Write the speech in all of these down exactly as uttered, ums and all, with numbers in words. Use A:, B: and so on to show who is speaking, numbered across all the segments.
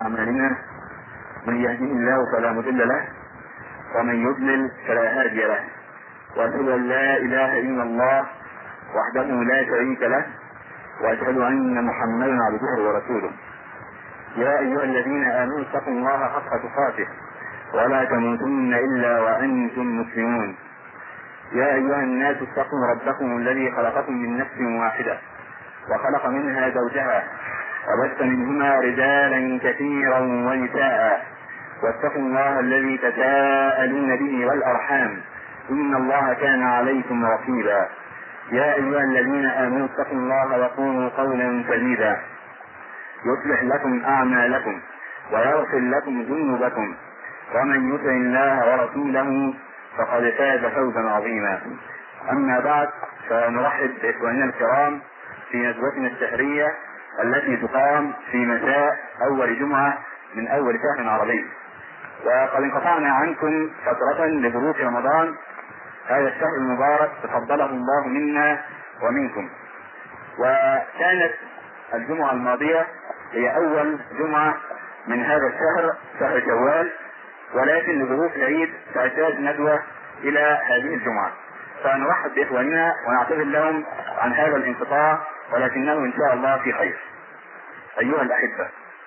A: أعمالنا من يهده الله فلا مضل له ومن يضلل فلا هادي له، وأشهد أن لا إله إلا الله وحده لا شريك له، وأشهد أن محمدا عبده ورسوله. يا أيها الذين آمنوا اتقوا الله حق تقاته ولا تموتن إلا وأنتم مسلمون. يا أيها الناس اتقوا ربكم الذي خلقكم من نفس واحدة وخلق منها زوجها وبث منهما رجالا كثيرا ونساء، واتقوا الله الذي تساءلون به والأرحام إن الله كان عليكم رقيبا. يا أيها الذين آمنوا اتقوا الله وقولوا قولا سديدا يصلح لكم أعمالكم ويغفر لكم ذنوبكم، ومن يطع الله ورسوله فقد فاز فوزا عظيما. أما بعد، فنرحب بإخواننا الكرام في ندوتنا الشهرية التي تقام في مساء أول جمعة من أول شهر عربي. وقد انقطعنا عنكم فترة لظروف رمضان، هذا الشهر المبارك تفضله الله منا ومنكم. وكانت الجمعة الماضية هي أول جمعة من هذا الشهر، شهر شوال، ولكن لظروف العيد تحتاج ندوة إلى هذه الجمعة، فنرحب بإخواننا ونعتذر لهم عن هذا الانقطاع، ولكنه إن شاء الله في خير. أيها الأحبة،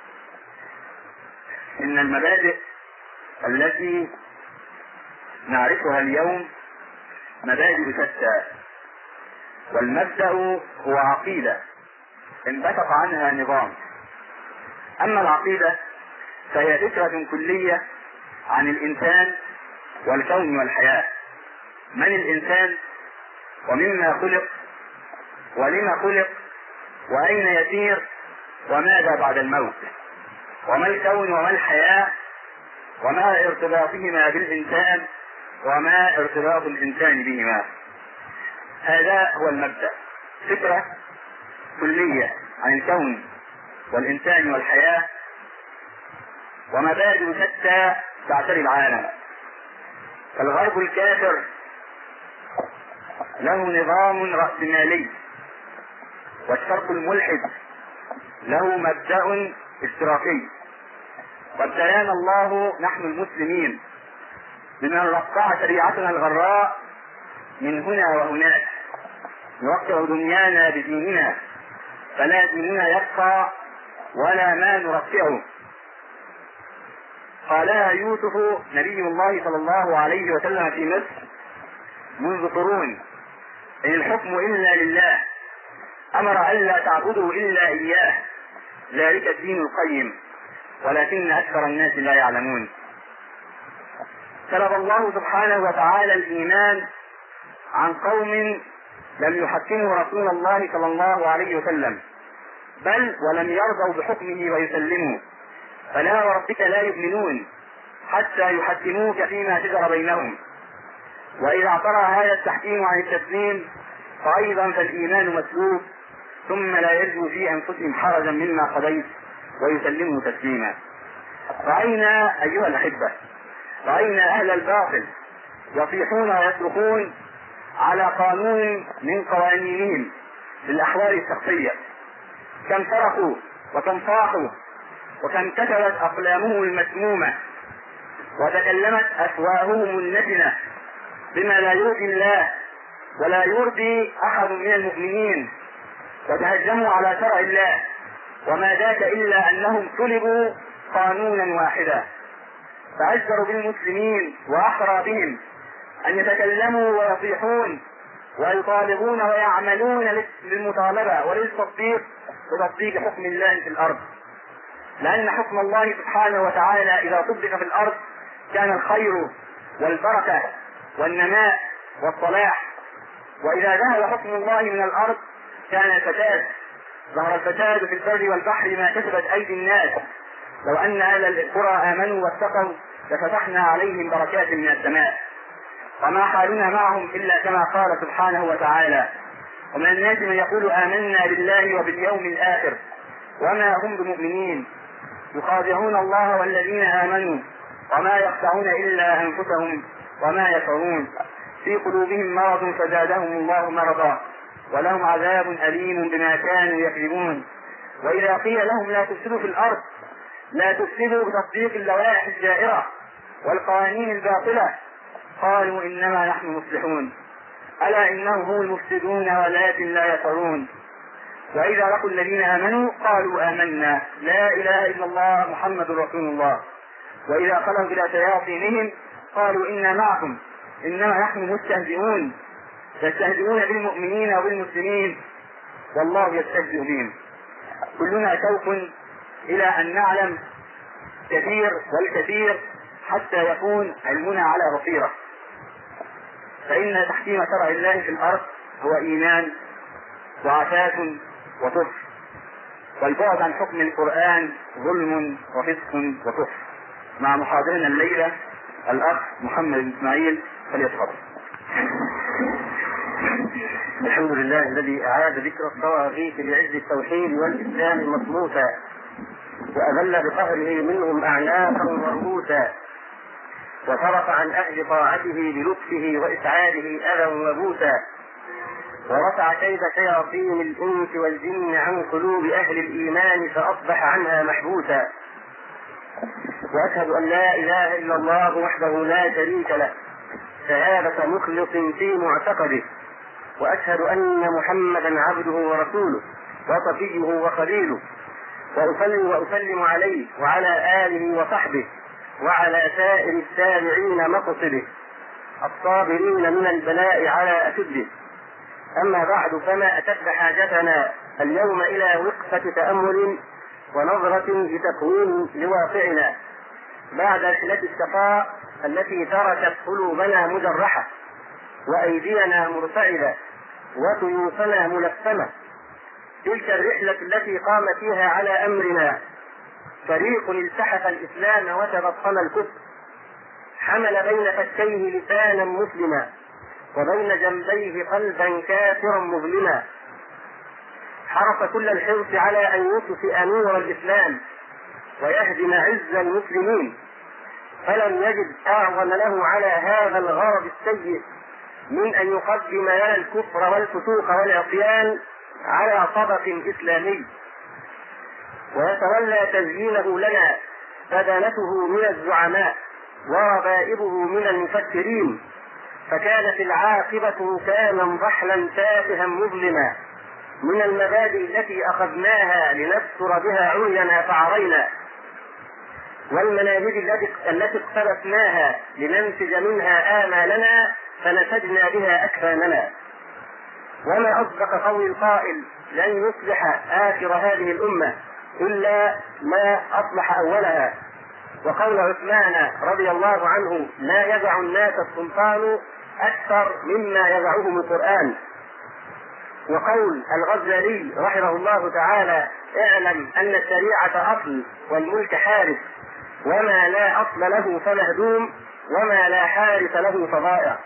A: إن المبادئ التي نعرفها اليوم مبادئ شتى، والمبدأ هو عقيدة انبثق عنها نظام. أما العقيدة فهي فكرة كلية عن الإنسان والكون والحياة. من الإنسان ومما خلق ولما خلق وأين يسير وماذا بعد الموت، وما الكون وما الحياة وما ارتباطهما بالإنسان وما ارتباط الإنسان بهما. هذا هو المبدأ، فكرة كلية عن الكون والإنسان والحياة، ومبادئ شتى تعتري العالم. الغرب الكافر له نظام رأسمالي، والشرق الملحد له مبدأ اشتراكي. وابتلانا الله نحن المسلمين بمن رقع شريعتنا الغراء من هنا وهناك، نوقع دنيانا بديننا، فلا ديننا يبقى ولا ما نرقعه. قالها يوسف نبي الله صلى الله عليه وسلم في مصر منذ قرون: إن الحكم إلا لله، أمر ألا تعبدوا إلا إياه، ذلك الدين القيم ولكن أكثر الناس لا يعلمون. طلب الله سبحانه وتعالى الإيمان عن قوم لم يحكموا رسول الله صلى الله عليه وسلم، بل ولم يرضوا بحكمه ويسلموا. فلا وربك لا يؤمنون حتى يحكموك فيما شجر بينهم، وإذا اعترى هذا التحكيم عن التسليم فأيضا فالإيمان مسلوب، ثم لا يجدوا في أنفسهم حرجا مما قضيت ويسلموا تسليما. رأينا أيها الأحبة، رأينا أهل الباطل يصيحون ويصرخون على قانون من قوانينهم للأحوال الشخصية، كم صرخوا وكم صاحوا وكم كتبت أقلامهم المسمومة وتكلمت أفواههم النتنة بما لا يرضي الله ولا يرضي أحد من المؤمنين، وتهجموا على شرع الله، وما ذاك إلا أنهم طلبوا قانونا واحدا. فأجدروا بالمسلمين وأحرى بهم أن يتكلموا ويصيحون ويطالبون ويعملون للمطالبة وللتصديق بتطبيق حكم الله في الأرض، لأن حكم الله سبحانه وتعالى إذا طبق في الأرض كان الخير والبركة والنماء والصلاح، وإذا ذهب حكم الله من الأرض كان الفساد. ظهر الفساد في البر والبحر ما كسبت أيدي الناس، لو أن أهل القرى آمنوا واتقوا لفتحنا عليهم بركات من السماء. وما حالنا معهم إلا كما قال سبحانه وتعالى: ومن الناس من يقول آمنا بالله وباليوم الآخر وما هم بمؤمنين، يخادعون الله والذين آمنوا وما يخدعون إلا أنفسهم وما يشعرون، في قلوبهم مرض فزادهم الله مرضا ولهم عذاب أليم بما كانوا يكذبون. وإذا قيل لهم لا تفسدوا في الأرض لا تفسدوا بتصديق اللوائح الجائرة والقوانين الباطلة. قالوا إنما نحن مصلحون ألا إنهم هم المفسدون ولكن لا يشعرون. وإذا لقوا الذين آمنوا قالوا آمنا لا إله إلا الله محمد رسول الله. وإذا خلوا إلى شياطينهم قالوا إنا معكم إنما نحن مستهزئون يستهزئون بالمؤمنين وبالمسلمين والله يستهزئ بهم. كلنا شوق إلى أن نعلم كثير والكثير حتى يكون علمنا على بصيرة، فإن تحكيم شرع الله في الأرض هو إيمان وعفاف وكفر، والبعد عن حكم القرآن ظلم وفسق وكفر. مع محاضرنا الليلة الأخ محمد بن إسماعيل فليتفضل.
B: الحمد لله الذي أعاد ذكر الطواغيت بعز التوحيد والإسلام مطموسا، وأذل بقهره منهم أعناقا ورؤوسا، وصرف عن أهل طاعته بلطفه وإسعاده أذى وبوسا، ورفع كيد شياطين الإنس والجن عن قلوب أهل الإيمان فأصبح عنها محبوسا. وأشهد أن لا إله إلا الله وحده لا شريك له شهادة مخلص في معتقده، وأشهد أن محمدا عبده ورسوله وصفيه وخليله، وأصلي وأسلم عليه وعلى آله وصحبه وعلى سائر التابعين مقصده الصابرين من البلاء على أشده. أما بعد، فما أشد حاجتنا اليوم إلى وقفة تأمل ونظرة لتكوين لواقعنا بعد رحلة الشقاء التي تركت قلوبنا مجرحة وأيدينا مرتعدة وسيوفنا ملثمة. تلك الرحلة التي قام فيها على أمرنا فريق التحف الإسلام وتبطن الكفر، حمل بين فكيه لسانا مسلما وبين جنبيه قلبا كافرا مظلما، حرص كل الحرص على أن يطفئ نور الإسلام ويهدم عز المسلمين، فلم يجد أعظم له على هذا الغرض السيء من أن يقدم لنا الكفر والفسوق والعصيان على طبق إسلامي، ويتولى تزيينه لنا بدنته من الزعماء وربائبه من المفكرين، فكانت العاقبة كانا ضحلا تافها مظلما من المبادئ التي أخذناها لنستر بها عرينا فعرينا، والمناهج التي اقتبسناها لننتج منها آمالنا فنسجنا بها أكفاننا. وما أصدق قول القائل لن يصلح آخر هذه الأمة إلا ما أصلح أولها، وقول عثمان رضي الله عنه لا يدع الناس السلطان أكثر مما يدعهم القرآن، وقول الغزالي رحمه الله تعالى اعلم أن الشريعة أصل والملك حارس، وما لا أصل له فمهدوم وما لا حارس له فضائع.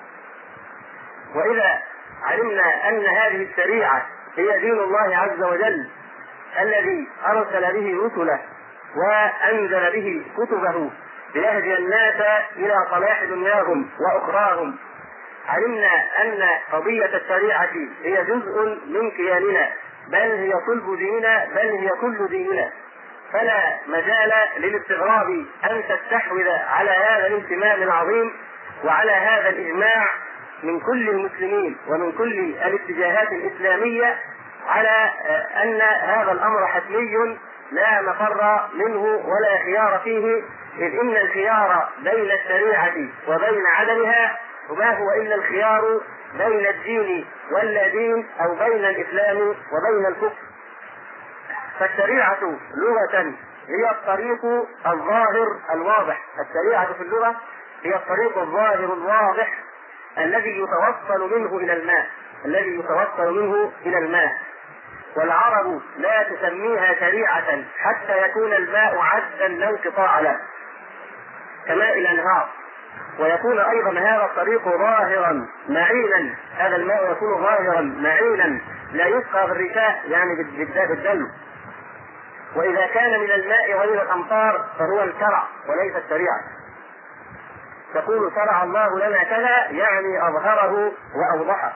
B: وإذا علمنا أن هذه الشريعة هي دين الله عز وجل الذي أرسل به رسله وأنزل به كتبه ليهدي الناس إلى صلاح دنياهم وأخراهم، علمنا أن قضية الشريعة هي جزء من كياننا، بل هي صلب ديننا، بل هي كل ديننا، فلا مجال للاستغراب أن تستحوذ على هذا الانتماء العظيم وعلى هذا الإجماع من كل المسلمين ومن كل الاتجاهات الإسلامية على أن هذا الأمر حتمي لا مفر منه ولا خيار فيه، إذ إن الخيار بين الشريعة وبين عدمها وما هو إلا الخيار بين الدين واللا دين أو بين الإسلام وبين الكفر. فالشريعة لغة هي الطريق الظاهر الواضح، الشريعة في اللغة هي الطريق الظاهر الواضح الذي يتوصل منه إلى الماء الذي يتوصل منه إلى الماء والعرب لا تسميها شريعة حتى يكون الماء عذبا لا انقطاع له كماء الأنهار، ويكون أيضا هذا الطريق ظاهرا معينا، هذا الماء يكون ظاهرا معينا لا يسقى بالرشاء يعني بالدلو. وإذا كان من الماء غير الأمطار فهو الكرع وليس الشريعة. تقول شرع الله لنا كذا يعني أظهره وأوضحه،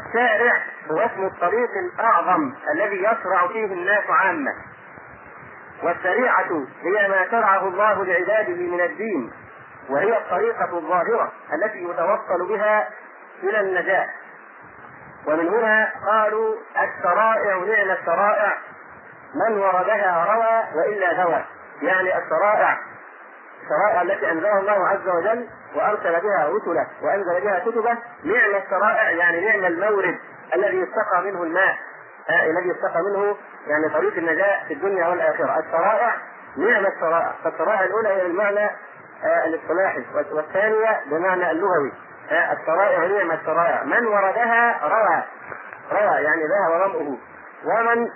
B: والشارع هو اسم الطريق الأعظم الذي يشرع فيه الناس عامة. والشريعة هي ما شرعه الله لعباده من الدين، وهي الطريقة الظاهرة التي يتوصل بها إلى النجاة. ومن هنا قالوا الشرائع نعم الشرائع من وردها روى وإلا هوى. يعني الشرائع الشرائع التي أنزلها الله عز وجل وأرسل بها رسله وأنزل بها كتبه نعم الشرائع، يعني نعم المورد الذي يستقى منه الماء، آه الذي يستقى منه يعني طريق النجاة في الدنيا والآخرة. الشرائع نعم الشرائع، فالشرائع الأولى هي المعنى آه الاصطلاحي، والثانية بمعنى اللغوي. آه الشرائع نعم الشرائع من وردها روى روى يعني ذهب ظمئه، ومن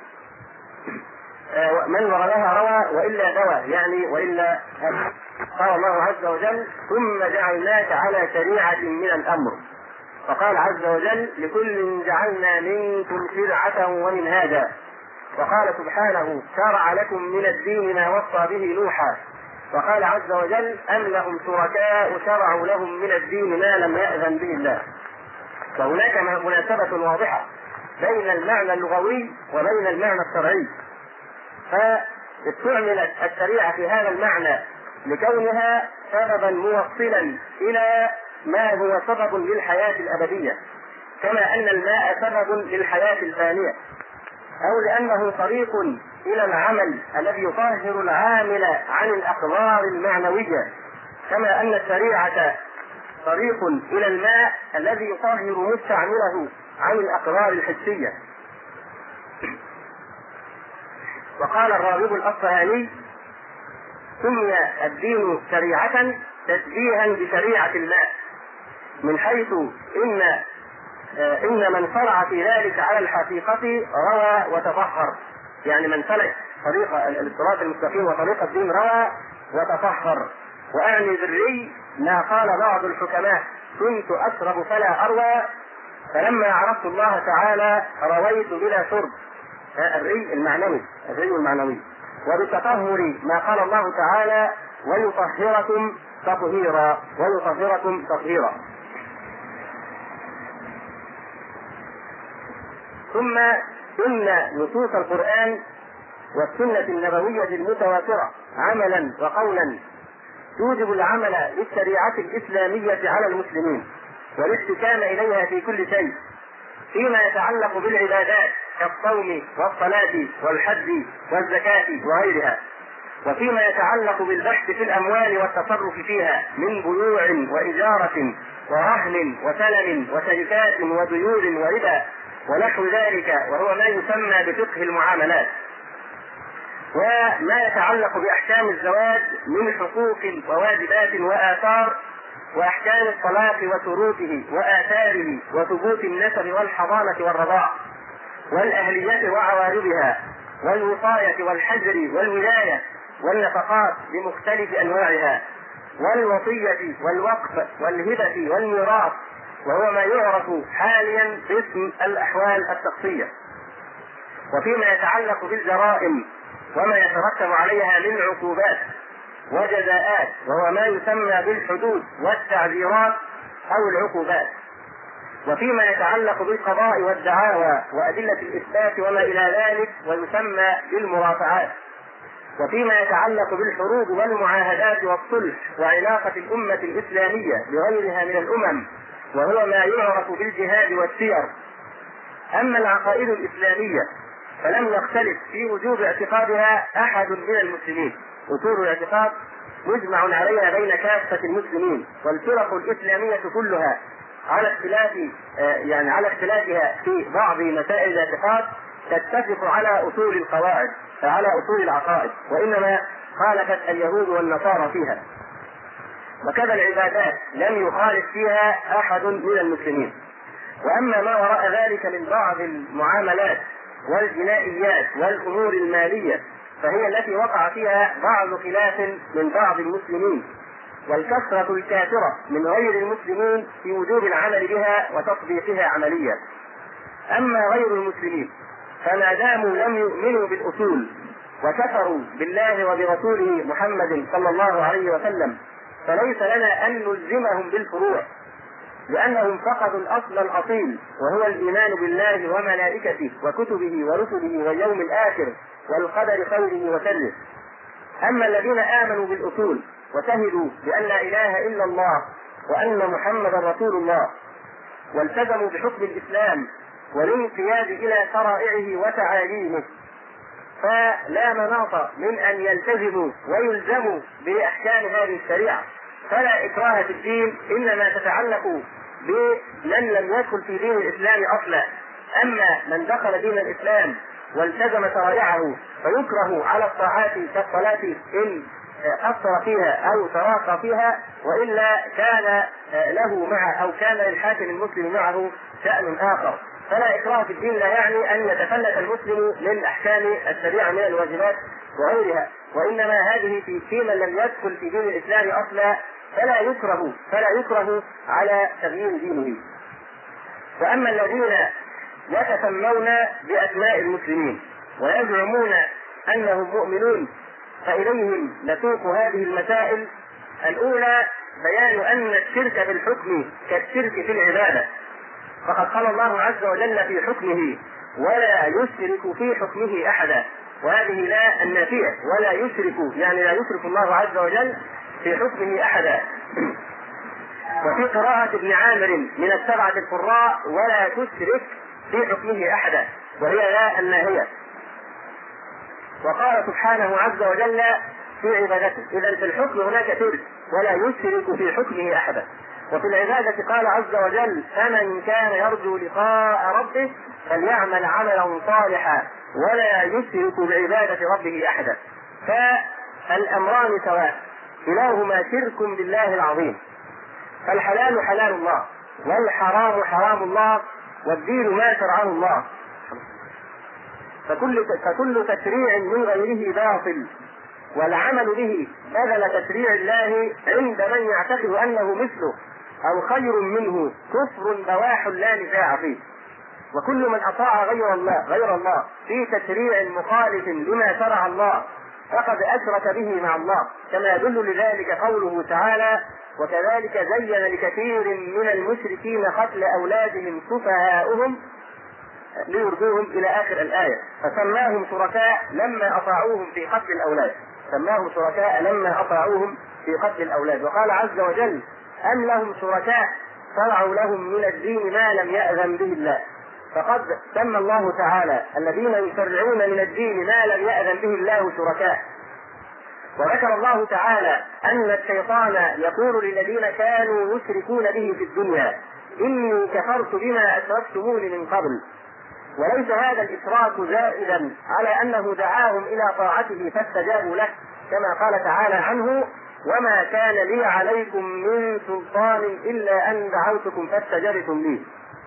B: آه من وردها روى وإلا دوى يعني وإلا هدى. قال الله عز وجل ثم جعلناك على شريعة من الأمر. فقال عز وجل لكل جعلنا منكم شرعة ومنهاجا. وقال سبحانه شرع لكم من الدين ما وصى به نوحا. وقال عز وجل أم لهم شركاء شرعوا لهم من الدين ما لم يأذن به الله. فهناك مناسبة واضحة بين المعنى اللغوي وبين المعنى الشرعي، فاستعملت الشريعة في هذا المعنى لكونها سببا موصلا إلى ما هو سبب للحياة الأبدية، كما أن الماء سبب للحياة الفانية، أو لأنه طريق إلى العمل الذي يطهر العامل عن الأقدار المعنوية، كما أن الشريعة طريق إلى الماء الذي يطهر مستعمله عن الأقدار الحسية. وقال الراغب الأصفهاني سمي الدين شريعة تشبيها بشريعة الماء، من حيث إن إن من شرع في ذلك على الحقيقة روى وتطهر، يعني من سلك طريق الصراط المستقيم وطريق الدين روى وتطهر. وأعني بالري ما قال بعض الحكماء كنت أشرب فلا أروى، فلما عرفت الله تعالى رويت بلا شرب. الري المعنوي الري المعنوي. وبالتطهر ما قال الله تعالى ويطهركم تطهيرا ويطهركم تطهيرا. ثم إن نصوص القرآن والسنة النبوية المتواترة عملا وقولا توجب العمل بالشريعة الإسلامية على المسلمين والاحتكام إليها في كل شيء، فيما يتعلق بالعبادات كالصوم والصلاة والحج والزكاة وغيرها، وفيما يتعلق بالبحث في الأموال والتصرف فيها من بيوع وإجارة ورهن وسلم وشركات وديون وربا ونحو ذلك، وهو ما يسمى بفقه المعاملات، وما يتعلق بأحكام الزواج من حقوق وواجبات وآثار، وأحكام الطلاق وشروطه وآثاره وثبوت النسب والحضانة والرضاع والأهلية وعوارضها والوصاية والحجر والولاية والنفقات بمختلف أنواعها والوصية والوقف والهبة والميراث، وهو ما يعرف حاليا باسم الأحوال الشخصية. وفيما يتعلق بالجرائم وما يترتب عليها من عقوبات وجزاءات، وهو ما يسمى بالحدود والتعذيرات أو العقوبات. وفيما يتعلق بالقضاء والدعاوى وأدلة الإثبات وما إلى ذلك ويسمى بالمرافعات. وفيما يتعلق بالحروب والمعاهدات والصلح وعلاقة الأمة الإسلامية بغيرها من الأمم، وهو ما يعرف بالجهاد والسير. أما العقائد الإسلامية فلم يختلف في وجوب اعتقادها أحد من المسلمين، أصول الاعتقاد مجمع عليها بين كافة المسلمين، والفرق الإسلامية كلها على اختلاف يعني على اختلافها في بعض مسائل الاعتقاد تتفق على أصول القواعد على أصول العقائد، وإنما خالفت اليهود والنصارى فيها. وكذا العبادات لم يخالف فيها أحد من المسلمين. وأما ما وراء ذلك من بعض المعاملات والجنائيات والأمور المالية فهي التي وقع فيها بعض خلاف من بعض المسلمين، والكثرة الكافرة من غير المسلمين في وجوب العمل بها وتطبيقها عمليا. أما غير المسلمين فما داموا لم يؤمنوا بالأصول وكفروا بالله وبرسوله محمد صلى الله عليه وسلم فليس لنا أن نلزمهم بالفروع، لأنهم فقدوا الأصل الأصيل وهو الإيمان بالله وملائكته وكتبه ورسله واليوم الآخر والقدر خيره وشره. أما الذين آمنوا بالأصول وشهدوا بأن لا إله إلا الله وأن محمدا رسول الله والتزموا بحكم الإسلام والانقياد إلى شرائعه وتعاليمه، فلا مناص من أن يلتزموا ويلزموا بأحكام هذه الشريعة. فلا إكراه في الدين، إنما تتعلق بمن لم يدخل في دين الإسلام أصلا. أما من دخل دين الإسلام والتزم شرائعه فيكره على الطاعات كالصلاة إن قصر فيها أو تراخى فيها، وإلا كان له مع أو كان للحاكم المسلم معه شأن آخر. فلا إكراه في الدين لا يعني أن يتفلت المسلم من أحكام الشريعة من الواجبات وغيرها، وإنما هذه في في من لم يدخل في دين الإسلام أصلا فلا يكره فلا يكره على تغيير دينه. وأما الذين يتسمون بأسماء المسلمين ويزعمون أنهم مؤمنون فإليهم نسوق هذه المسائل. الأولى بيان أن الشرك بالحكم كالشرك في العبادة، فقد قال الله عز وجل في حكمه ولا يشرك في حكمه أحدا، وهذه لا النافية، ولا يشرك يعني لا يشرك الله عز وجل في حكمه أحدا. وفي قراءة ابن عامر من السبعة القراء ولا تشرك في حكمه أحدا، وهي لا الناهية. وقال سبحانه عز وجل في عبادته. إذن في الحكم هناك شرك ولا يشرك في حكمه أحدا. وفي العبادة قال عز وجل فمن كان يرجو لقاء ربه فليعمل عملا صالحا ولا يشرك بعبادة ربه أحدا. فالأمران سواء، كلاهما شرك بالله العظيم. فالحلال حلال الله والحرام حرام الله والدين ما شرعه الله، فكل فكل تشريع من غيره باطل، والعمل به بدل تشريع الله عند من يعتقد أنه مثله أو خير منه كفر بواح لا نزاع فيه. وكل من أطاع غير الله غير الله في تشريع مخالف لما شرع الله فقد أشرك به مع الله، كما يدل لذلك قوله تعالى وكذلك زين لكثير من المشركين قتل أولادهم سفهاؤهم ليرضوهم إلى آخر الآية. فسماهم شركاء لما أطاعوهم في قتل الأولاد سماهم شركاء لما أطاعوهم في قتل الأولاد. وقال عز وجل أم لهم شركاء شرعوا لهم من الدين ما لم يأذن به الله. فقد سمى الله تعالى الذين يشرعون من الدين ما لم يأذن به الله شركاء. وذكر الله تعالى أن الشيطان يقول للذين كانوا يشركون به في الدنيا إني كفرت بما أشركتموني من قبل. وليس هذا الإشراك زائدا على أنه دعاهم إلى طاعته فاستجابوا له، كما قال تعالى عنه وما كان لي عليكم من سلطان إلا أن دعوتكم فاستجبتم لي.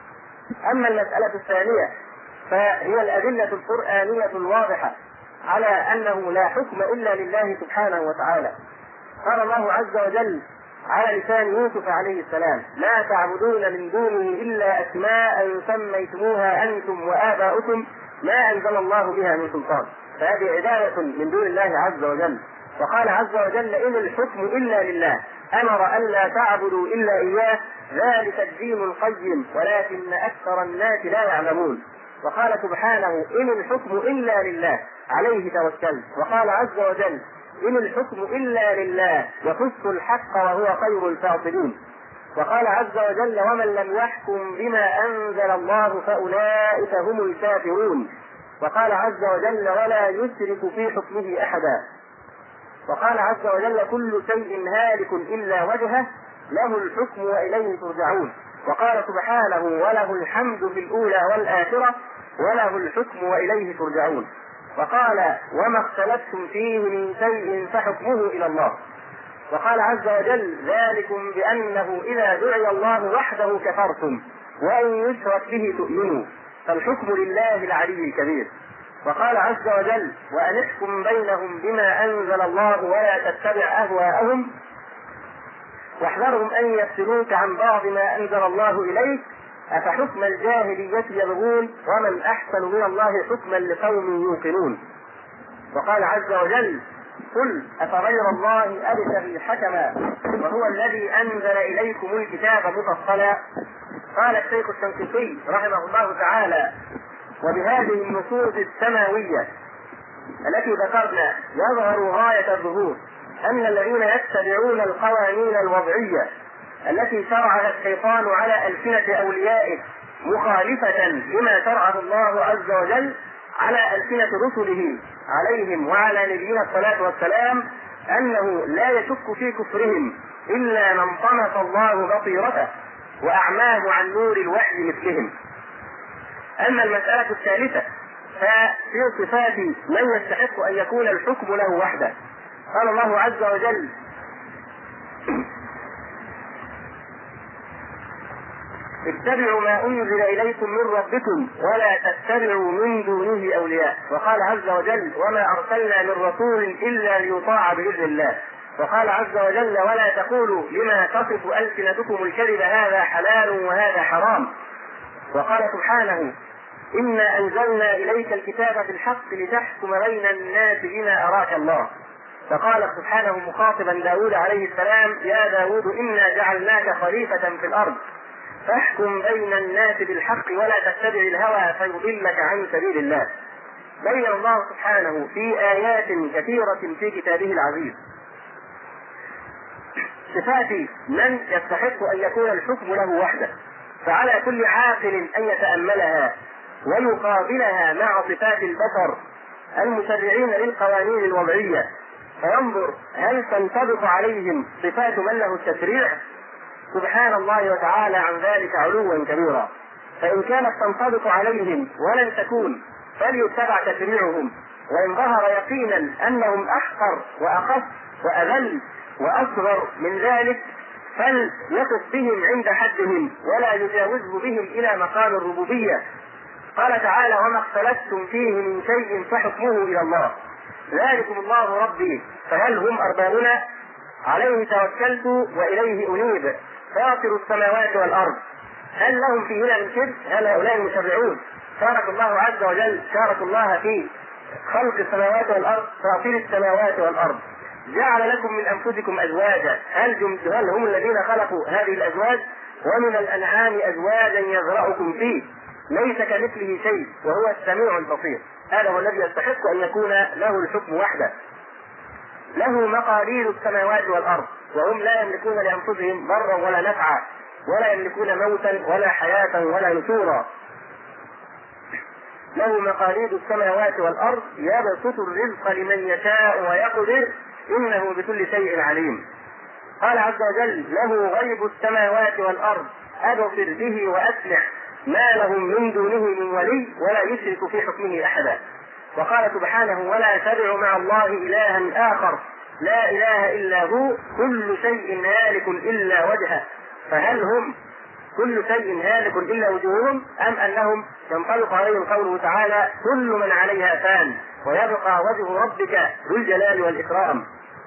B: أما المسألة الثانية فهي الأدلة القرآنية الواضحة على أنه لا حكم إلا لله سبحانه وتعالى. قال الله عز وجل على لسان يوسف عليه السلام لا تعبدون من دونه إلا أسماء سميتموها أنتم وآباؤكم ما أنزل الله بها من سلطان. فهذه عبادة من دون الله عز وجل. وقال عز وجل إن الحكم إلا لله أمر أن لا تعبدوا إلا إياه ذلك الدين القيم ولكن أكثر الناس لا يعلمون. وقال سبحانه إن الحكم إلا لله عليه توكلت. وقال عز وجل إن الحكم إلا لله يخص الحق وهو خير الفاصلين. وقال عز وجل ومن لم يحكم بما أنزل الله فأولئك هم الكافرون. وقال عز وجل ولا يشرك في حكمه أحدا. وقال عز وجل كل شيء هالك إلا وجهه له الحكم وإليه ترجعون. وقال سبحانه وله الحمد في الأولى والآخرة وله الحكم وإليه ترجعون. وقال وما اختلفتم فيه من شيء فحكمه إلى الله. وقال عز وجل ذلكم بأنه إذا دعي الله وحده كفرتم وإن يشرك به تؤمنوا فالحكم لله العلي الكبير. وقال عز وجل وأن احكم بينهم بما أنزل الله ولا تتبع أهواءهم واحذرهم أن يفتنوك عن بعض ما أنزل الله إليك أفحكم الجاهلية يبغون ومن أحسن من الله حكما لقوم يوقنون. وقال عز وجل قل أفغير الله أبتغي حكما وهو الذي أنزل إليكم الكتاب مفصلا. قال الشيخ الشنقيطي رحمه الله تعالى وبهذه النصوص السماوية التي ذكرنا يظهر غاية الظهور أن الذين يتبعون القوانين الوضعية التي شرعها الشيطان على ألسنة أوليائه مخالفة لما شرعه الله عز وجل على ألسنة رسله عليهم وعلى نبينا الصلاة والسلام، أنه لا يشك في كفرهم إلا من طمس الله بصيرته وأعماه عن نور الوحي مثلهم. أما المسألة الثالثة ففي صفات من يستحق أن يكون الحكم له وحده. قال الله عز وجل: اتبعوا ما أنزل إليكم من ربكم ولا تتبعوا من دونه أولياء. وقال عز وجل: وما أرسلنا من رسول إلا ليطاع بإذن الله. وقال عز وجل: ولا تقولوا لما تصف ألسنتكم الكذب هذا حلال وهذا حرام. وقال سبحانه: إنا أنزلنا إليك الكتاب بالحق لتحكم بين الناس بما أراك الله. فقال سبحانه مخاطبا داود عليه السلام: يا داود إنا جعلناك خليفة في الأرض فاحكم بين الناس بالحق ولا تتبع الهوى فيضلك عن سبيل الله. بين الله سبحانه في آيات كثيرة في كتابه العزيز صفات من يستحق أن يكون الحكم له وحده، فعلى كل عاقل أن يتأملها ويقابلها مع صفات البشر المشرعين للقوانين الوضعية، فينظر هل تنطبق عليهم صفات من له التشريع سبحان الله وتعالى عن ذلك علوا كبيرا. فإن كانت تنطبق عليهم ولن تكون فليتبع تشريعهم، وإن ظهر يقينا أنهم أحقر وأخف وأذل وأصغر من ذلك فليقف بهم عند حدهم ولا يجاوزه بهم إلى مقام الربوبية. قال تعالى: وما اختلفتم فيه من شيء فحكمه إلى الله ذلكم الله ربي فهل هم أربابنا عليه توكلت وإليه أنيب فاطر السماوات والأرض هل لهم فيهن من شرك؟ هل هؤلاء المشرعون شارك الله عز وجل شارك الله في خلق السماوات والأرض؟ فاطر السماوات والأرض جعل لكم من أنفسكم أزواجا هل, هل هم الذين خلقوا هذه الأزواج؟ ومن الأنعام أزواجا يزرعكم فيه ليس كمثله شيء وهو السميع البصير. هذا هو الذي يستحق أن يكون له الحكم وحده. له مقاليد السماوات والأرض وهم لا يملكون لأنفسهم ضرا ولا نفعا ولا يملكون موتا ولا حياة ولا نشورا. له مقاليد السماوات والأرض يبسط الرزق لمن يشاء ويقدر إنه بكل شيء عليم. قال عز وجل: له غيب السماوات والأرض أبصر به وأسمع ما لهم من دونه من ولي ولا يشرك في حكمه أحدا. وقال سبحانه: ولا تدع مع الله إلها آخر لا إله إلا هو كل شيء هالك إلا وجهه فهل هم كل شيء هالك إلا وجوههم أم أنهم ينطبق عليهم قوله تعالى: كل من عليها فان ويبقى وجه ربك ذو الجلال والإكرام.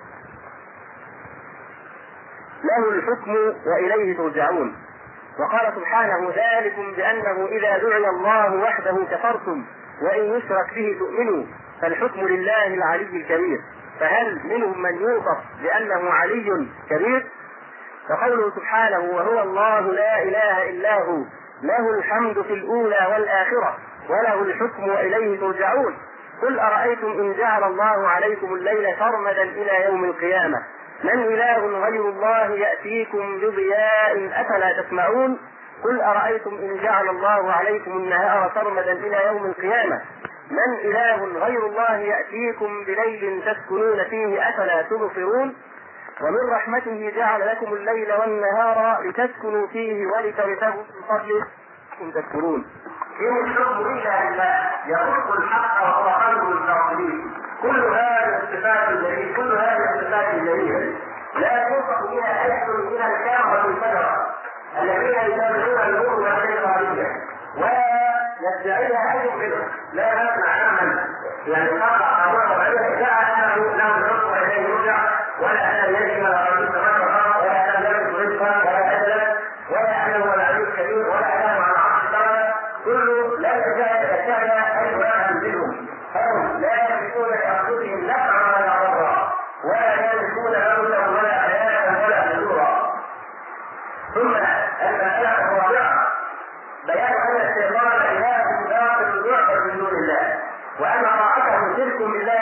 B: له الحكم وإليه ترجعون. وقال سبحانه: ذلكم بأنه إذا دعي الله وحده كفرتم وإن يشرك به تؤمنوا فالحكم لله العلي الكبير. فهل منهم من يوصف بأنه علي كبير؟ وقوله سبحانه: وهو الله لا إله إلا هو له الحمد في الأولى والآخرة وله الحكم وإليه ترجعون. قل أرأيتم إن جعل الله عليكم الليل سرمدا إلى يوم القيامة من إله غير الله يأتيكم بضياء أفلا تسمعون. قل أرأيتم إن جعل الله عليكم النهار سرمدا إلى يوم القيامة من إله غير الله يأتيكم بليل تسكنون فيه أفلا تبصرون. ومن رحمته جعل لكم الليل والنهار لتسكنوا فيه ولتبتغوا من فضله إن تذكرون. إن الحكم إلا لله يخلق الحق وهو خير الفاعلين. كل هذه الصفات الجليلة كل هذه الصفات الجليلة لا يوصف بها أحد من الكافة الفجرة الذين يتبعون الأمور والشيطانية ويدعيها أي منهم لا نسمع عنها يعني قطع قوله عليه لا أنه لا نصر إليه يرجع ولا أن يجب على رئيس السماء ولا أن يجب رزقا ولا أجلا ولا أنه العلي الكبير ولا أنه على عرش السماء كله لا يتجاهل أي واحد منهم فهم لا يملكون لأنفسهم نفعا ولا ضرا ولا يملكون موتا ولا حياة ولا نشورا. ثم المسألة الرابعة بيان أن الشيطان إله باطل يعبد من دون الله وأن طاعته شرك بالله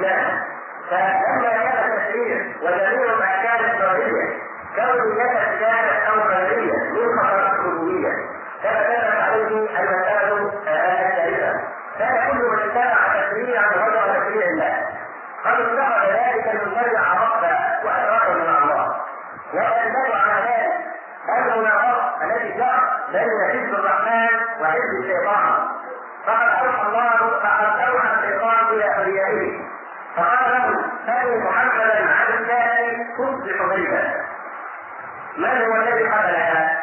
B: الله. فلما كان التشريع وجميع الاحكام الشرعيه كونية كانت او غيريه من خطرات الربوبيه كما كانت عليه المسائل الثالثه. كان كل من اتبع تشريعا غير تشريع الله قد اتخذ ذلك المشرع ربا واشراكا مع الله. ويدل على ذلك المناظره التي جرت بين حزب الرحمن وحزب الشيطان. فقد اوحى الله فقد اوحى الشيطان الى اوليائه فقال له سلوا محمدا عن الله تصبح غيبا. من هو الذي قتلها؟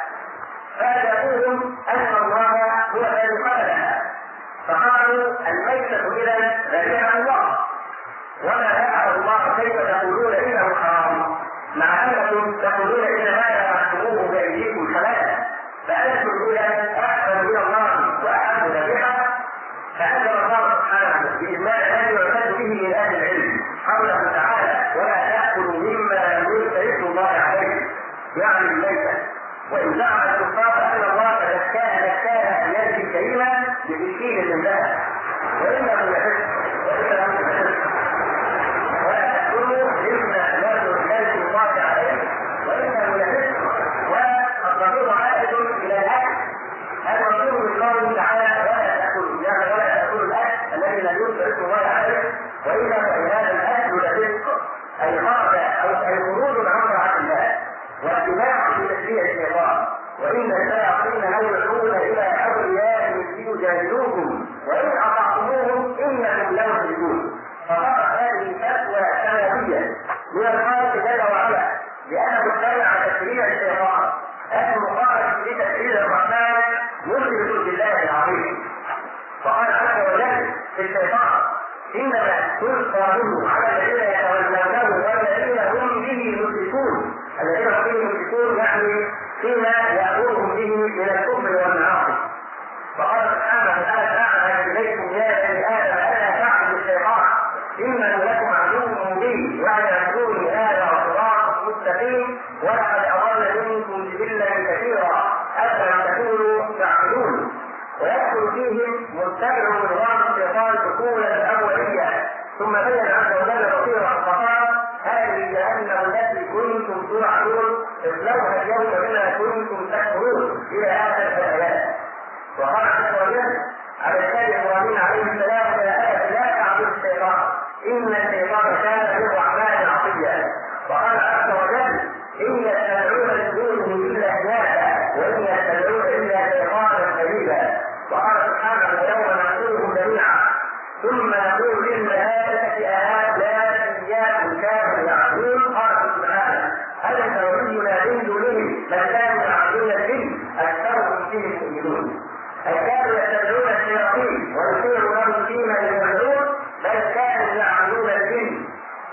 B: فاجابوهم ان الله هو الذي قتلها. فقالوا الميتة اذا ذبيحة الله وما ذبح الله كيف تقولون انه حرام مع انكم تقولون ان ما ذبحتموه بايديكم حلال فانتم اذا احسن من الله واحب ذبيحه. فانزل الله سبحانه باجماع الذي يعتد به من اهل العلم قوله تعالى ولا تاكلوا مما لم يذكر اسم الله عليه يعني الميتة. وان زعم الكفار ان الله زكاها زكاها بيده الكريمه بتشكيل من ذهب وانه يحس وانه يحس ولا تاكلوا مما لم يذكر اسم الله عليه وانه يحس. والضمير عائد الى الاكل. هذا مطلوب من الله تعالى ولا تاكلوا يعني ولا تاكلوا الاكل الذي لم يذكر اسم الله عليه وانما هذا الاكل لرزق اي خرج او اي خروج عن طاعه الله واتباع لتشريع الشيطان. وان الشياطين يدعون الى اوليائهم ليجادلوكم وان اطعتموهم انكم لمشركون. فقالت هذه فتوى سماويه من الخالق جل وعلا لانه اتبع تشريع الشيطان المخالف لتشريع الرحمن مشرك بالله العظيم. فقال عز وجل في الشيطان انما تلقى منه على الذين يتولونه والذين هم به مشركون. الذين هم به مشركون يعني فيما يامرهم به من الكفر والمعاصي. فقال سبحانه وتعالى اعلم اليكم يا بني ادم الا تعبدوا الشيطان انه لكم عدو مبين واعبدوني هذا صراط مستقيم ولقد اضل منكم جبلا كثيرا افلا تكونوا تعقلون. ويدخل فيهم متبع نظام الشيطان دخولا اوليا ثم بين عز وجل بصيرا فقال هذه جهنم التي كنتم توعدون اصلوها اليوم بما كنتم تكفرون الى اخر الايات. وقال عز وجل على لسان ابراهيم عليه السلام يا ابت لا تعبدوا الشيطان ان الشيطان كان للرحمن عصيا. وقال عز وجل ان يتبعون من دونه الا اناثا وان يتبعون الا شيطانا قليلا. وقال سبحانه يوم نحشرهم جميعا ثم نقول للملائكه أهؤلاء إياكم كانوا يعبدون. قال سبحانه أليس ولينا من دونهم بل كانوا يعبدون الجن أكثرهم فيهم مؤمنون. أي كانوا يتبعون الشياطين ويطيعوا لهم فيما يتبعون بل كانوا يعبدون الجن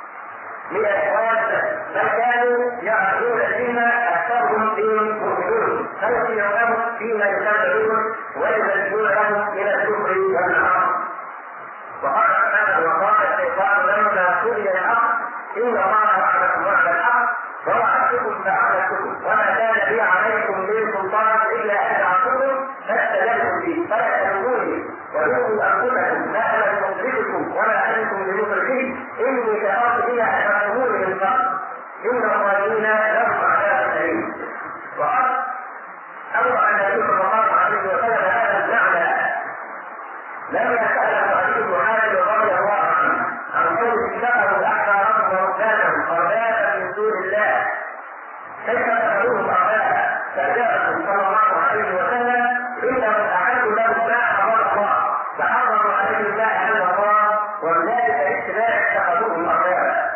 B: من الحوادث بل كانوا يعبدون الجن أكثرهم فيهم مؤمنون فيطيعوا لهم فيما يتبعون ويزيدون لهم من الكفر والمعاصي. وقال سبحانه وقال الشيطان لما قضي الحق ان الله وعدكم وعد الحق ووعدتكم فاخلفتكم وما كان لي عليكم من سلطان الا ان دعوتكم فاستجبتم لي فلا تلوموني ولوموا انفسكم لا انا بمخرجكم ولا انتم بمخرجي اني كفرت بما اشركتموني من قبل ان الظالمين لهم عذاب اليم. وقد اوضح النبي صلى الله عليه وسلم هذا المعنى لما سأل علي بن حاتم رضي الله عنه عن قول اتخذوا احبارهم ورهبانهم اربابا من دون الله كيف اتخذوهم اربابا؟ فاجابهم صلى الله عليه وسلم انهم احلوا لهم ما حرم الله فحرموا عليهم ما احل الله وبذلك الاتباع اتخذوهم اربابا.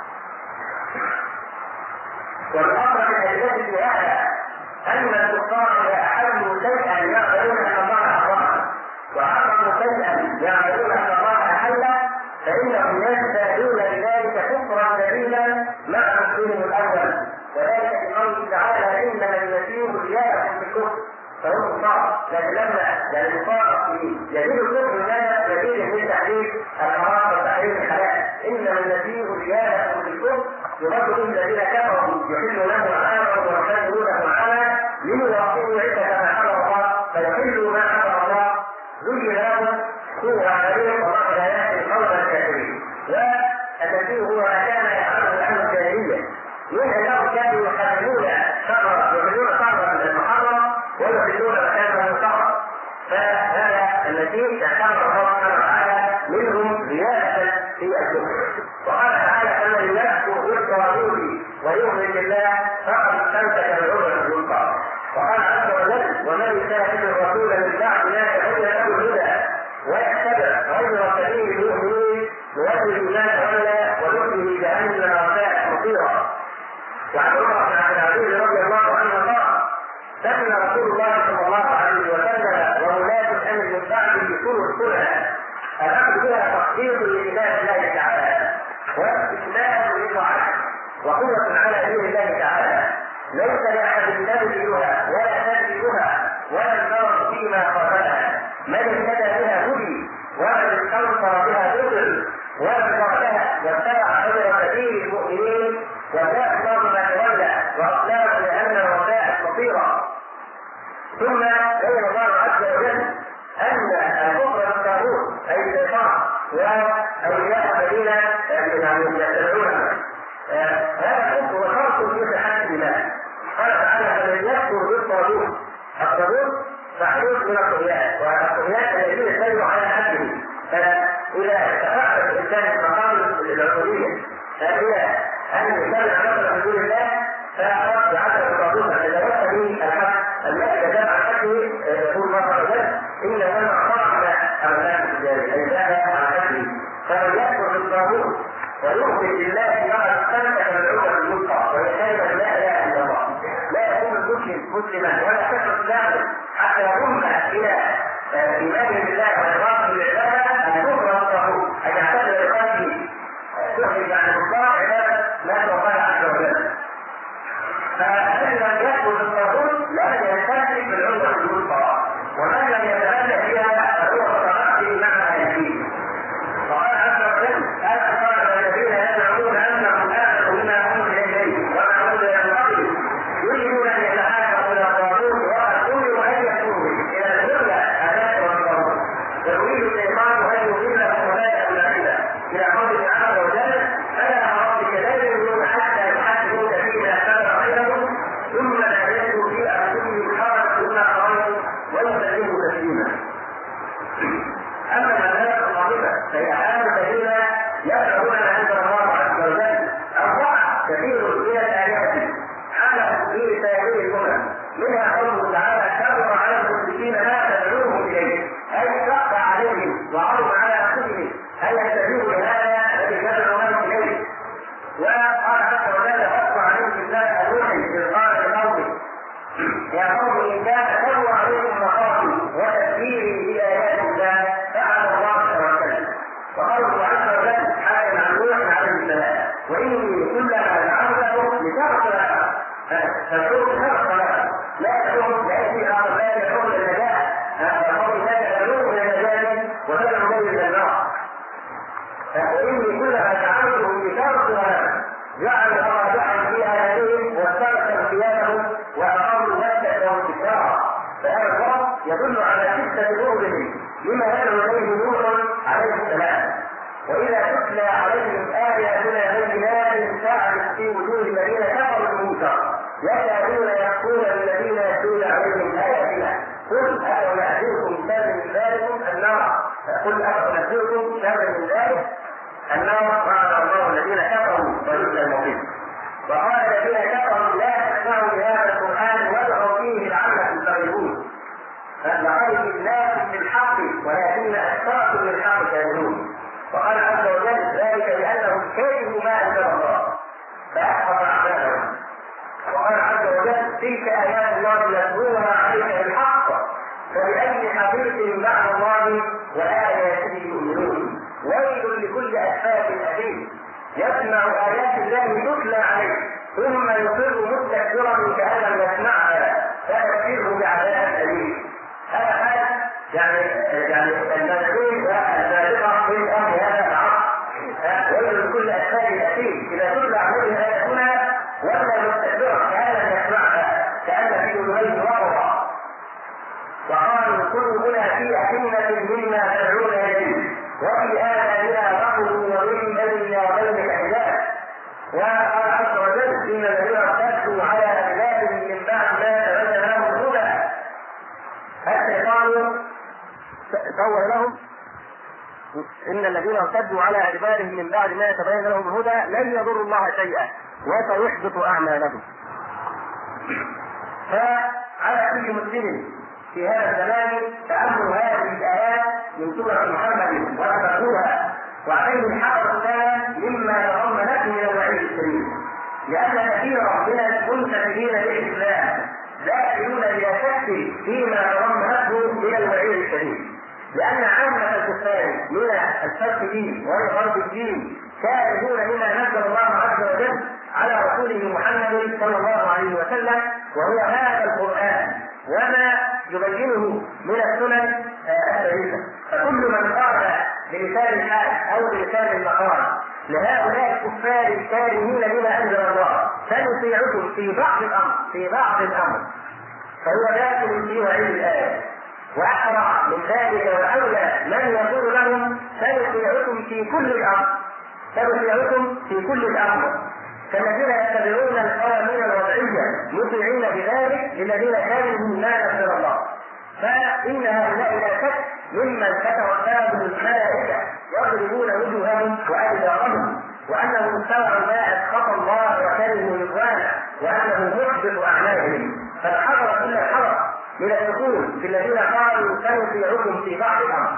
B: والامر من الجد في هذا ان الكفار اذا احلوا شيئا يعلمون ان الله حرمه وحرموا شيئا يعلمون ان الله احل فانهم يزدادون بذلك كفرا دليلا مع مسلمهم الاول. وذلك بقوله تعالى انما المسيح زياده في الكفر فهم كفار. لكن لما الكفار يزيد الكفر لا يزيد من تحريف الحرام وتحريم الحلال انما المسيح زياده في الكفر يرد به الذين كفروا يحل له عاما ويحرمونه عاما ليواصلوا عده ما حرم الله فيحلوا ما حرم الله زين لهم سوء عملهم ومعنى ياتي قول الكافرين. والتشبيه هو ما كان يفعله اهل الجاهليه من انهم كانوا يحرمون شرا يحلون شرا من المحرم ويحلون مكانه الشرع، فهذا الذي اعتبر الله سبحانه وتعالى منهم زياده في الكفر. وقال تعالى ان يكفر بالطاغوت ويؤمن بالله فقد استمسك بالعروة الوثقى. وقال عز وجل ومن يشاهد الرسول من بعد ما تبين له الهدى ويتبع غير سبيل المؤمنين نوجه ما تولى ونؤتيه جهنم وساءت مصيرا. وعن عمر بن عبد العزيز رضي الله عنه قال سمع رسول الله صلى الله عليه وسلم وولاة الامر من بعده كل سنه الاخذ بها تخطيط لكتاب الله تعالى واستسلام لطاعته وقوه على دين الله تعالى، ليس لاحد يبذلها ولا تبذلها ولا النظر فيما قبلها، من اهتدى بها هدي ومن استنصر بها ضل ومن تركها واتبع غير سبيل المؤمنين وجاء الله ما تولى واصلاه لان وساءت مصيرا. ثم بين الله عز وجل ان الكفر بالطاغوت اي الشيطان واولياء الذين يتبعونه هذا الكفر وشرط في صحه الايمان. قال تعالى فمن يكفر بالطاغوت، الطاغوت محدود من الطغيان والطغيان الذين يسيروا على حده، فاذا استطاع الانسان مقام العبوديه فهي ان يتبع نصر دون الله فقد عدم الطاغوت اذا وصل به الحق الذي يتبع حده يقول الله عز وجل ان من اطاعنا املاك الجاريه اي ذهب عن حده. فمن يكفر بالطاغوت ويؤمن بالله فقد استمسك بالعروة الوثقى وهي كلمه لا اله الا الله. لا يكون المسلم مسلما ولا كفر اسلامه حتى يضم الى ايمانه بالله واعراضه بالعباده ان يكفر الطاغوت ان يعتبر بقلبه تخرج عن الله عباده ما توقع عز وجل. فالذي لم يكفر بالطاغوت لم يستمسك بالعروة الوثقى ومن لم يتبنى فيها فهو متقدم مع اهله. وقال عز وجل هذا قال الذين يزعمون انهم امنوا بما انزل اليه وما انزل من قبله يريدون ان يتحاكموا الى الطاغوت وقد امروا ان يكفروا الى الهدى اتاك والطاغوت ويريد الشيطان ان يضلهم ولا يهدى الى قوله عز وجل فلا ربك لا يؤمنون حتى يحكموك فيما شجر بينهم ثم لا يجدوا في انفسهم حرجا مما قضيت ويسلموا تسليما. اما المذاهب القاطبه فهي حال الذين يدعون عند الله عز وجل الضعف كثير من الايات حاله في سائر الامم، منها قوله تعالى كبر على المشركين ما تدعوهم اليه اي شق عليهم وعرض على انفسهم ان يتبعوا لهذا الذي تدعونهم اليه. وقال عز وجل حق عليهم بالله نوح اذ قال لقومه يا قوم ان كان كبر عليكم مقامي وتذكيري بايات الله فعلى الله توكلت. وقوله عز وجل حالا عن نوح عليه السلام واني كلما دعوتهم لتغفر فالحكم تغفر لا تكون لأجل أمر لا يدعون النجاة فقول لا يدعون النجاة وتدعو الى النار. واني كلما دعوتهم لتغفر جعل مراجعا في آياتهم واسترسل ثيابهم وأقاموا مدة وانتشارا. فهذا الوصف يدل على شدة بغضهم لما يدعو إليه نوح عليه السلام. وإذا تتلى عليهم آياتنا بينات تعرف في وجوه الذين كفروا المنكر يكادون يكفرون بالذين يتلون عليهم آياتنا قل أفنبئكم شر من ذلك النار قل أفنبئكم شر من ذلك النار وعد الله الذين كفروا ويؤتى المقيم. وقال الذين كفروا لا تسمعوا لهذا القرآن وادعوا فيه لعلكم تغلبون. لقد جئناكم بالحق ولكن أكثركم للحق كاذبون. وقال عز وجل ذلك لأنهم كرهوا ما أنزل الله فأحبط أعمالهم. وقال عز وجل تلك آيات الله نتلوها عليك بالحق فبأي حديث بعد الله وآياته يؤمنون. ويل لكل أسفاك أثيم يسمع آيات الله تتلى عليه ثم يصر مستكبرا كأن لم يسمعها فيبشره بعذاب أليم. هذا حال يعني يعني المسؤول والبالغة في أمر هذا العصر. ويل لكل أسفاك أثيم إذا تتلى عليه آياتنا ولا مستكبرا كأن لم يسمعها كأن في أذنيه وقرا. وقالوا قلوبنا في أكنة مما تدعون إليه وفي آذاننا وقر ومن بيننا وبينك حجاب. وقال عز وجل إن الذين ارتدوا على أدبارهم من بعد ما تبين لهم الهدى الشيطان سول لهم إن الذين ارتدوا على أدبارهم من بعد ما تبين لهم الهدى لن يضروا الله شيئا وسيحبط أعمالهم. فعلى كل مسلم في هذا الزمان تأمل هذه الآيات من سورة محمد وتفكرها وعليه الحذر الثاني مما تضمنته من الوعيد الشديد، لأن كثيرا من المنتسبين للإسلام داخلون بلا شك فيما تضمنته من الوعيد الشديد، لأن عامة الكفار من الفاسدين والغرب الدين كارهون مما نزل الله عز وجل على رسوله محمد صلى الله عليه وسلم، وهو هذا القرآن وما يبينه من السنن الشريفة. فكل من قال بلسان الحال أو بلسان المقال لهؤلاء الكفار الكارهين لما أنزل الله سنطيعكم في بعض الأمر في بعض الأمر فهو داخل في وعيد الآية. وأحرى من ذلك وأولى من يقول لهم سنطيعكم في كل الأمر سنطيعكم في كل الأمر كالذين يتبعون القوانين الوضعية مطيعين بذلك للذين كانوا ما نزل الله. فإن هؤلاء لا شك ممن تتوفاهم الملائكة يضربون وجوههم وأدبارهم وأنهم اتبعوا ما أسخط الله وكرهوا رضوانه وأنه محبط أعمالهم. فالحذر كل الحذر من الدخول في الذين قالوا سنطيعكم في بعض الأمر.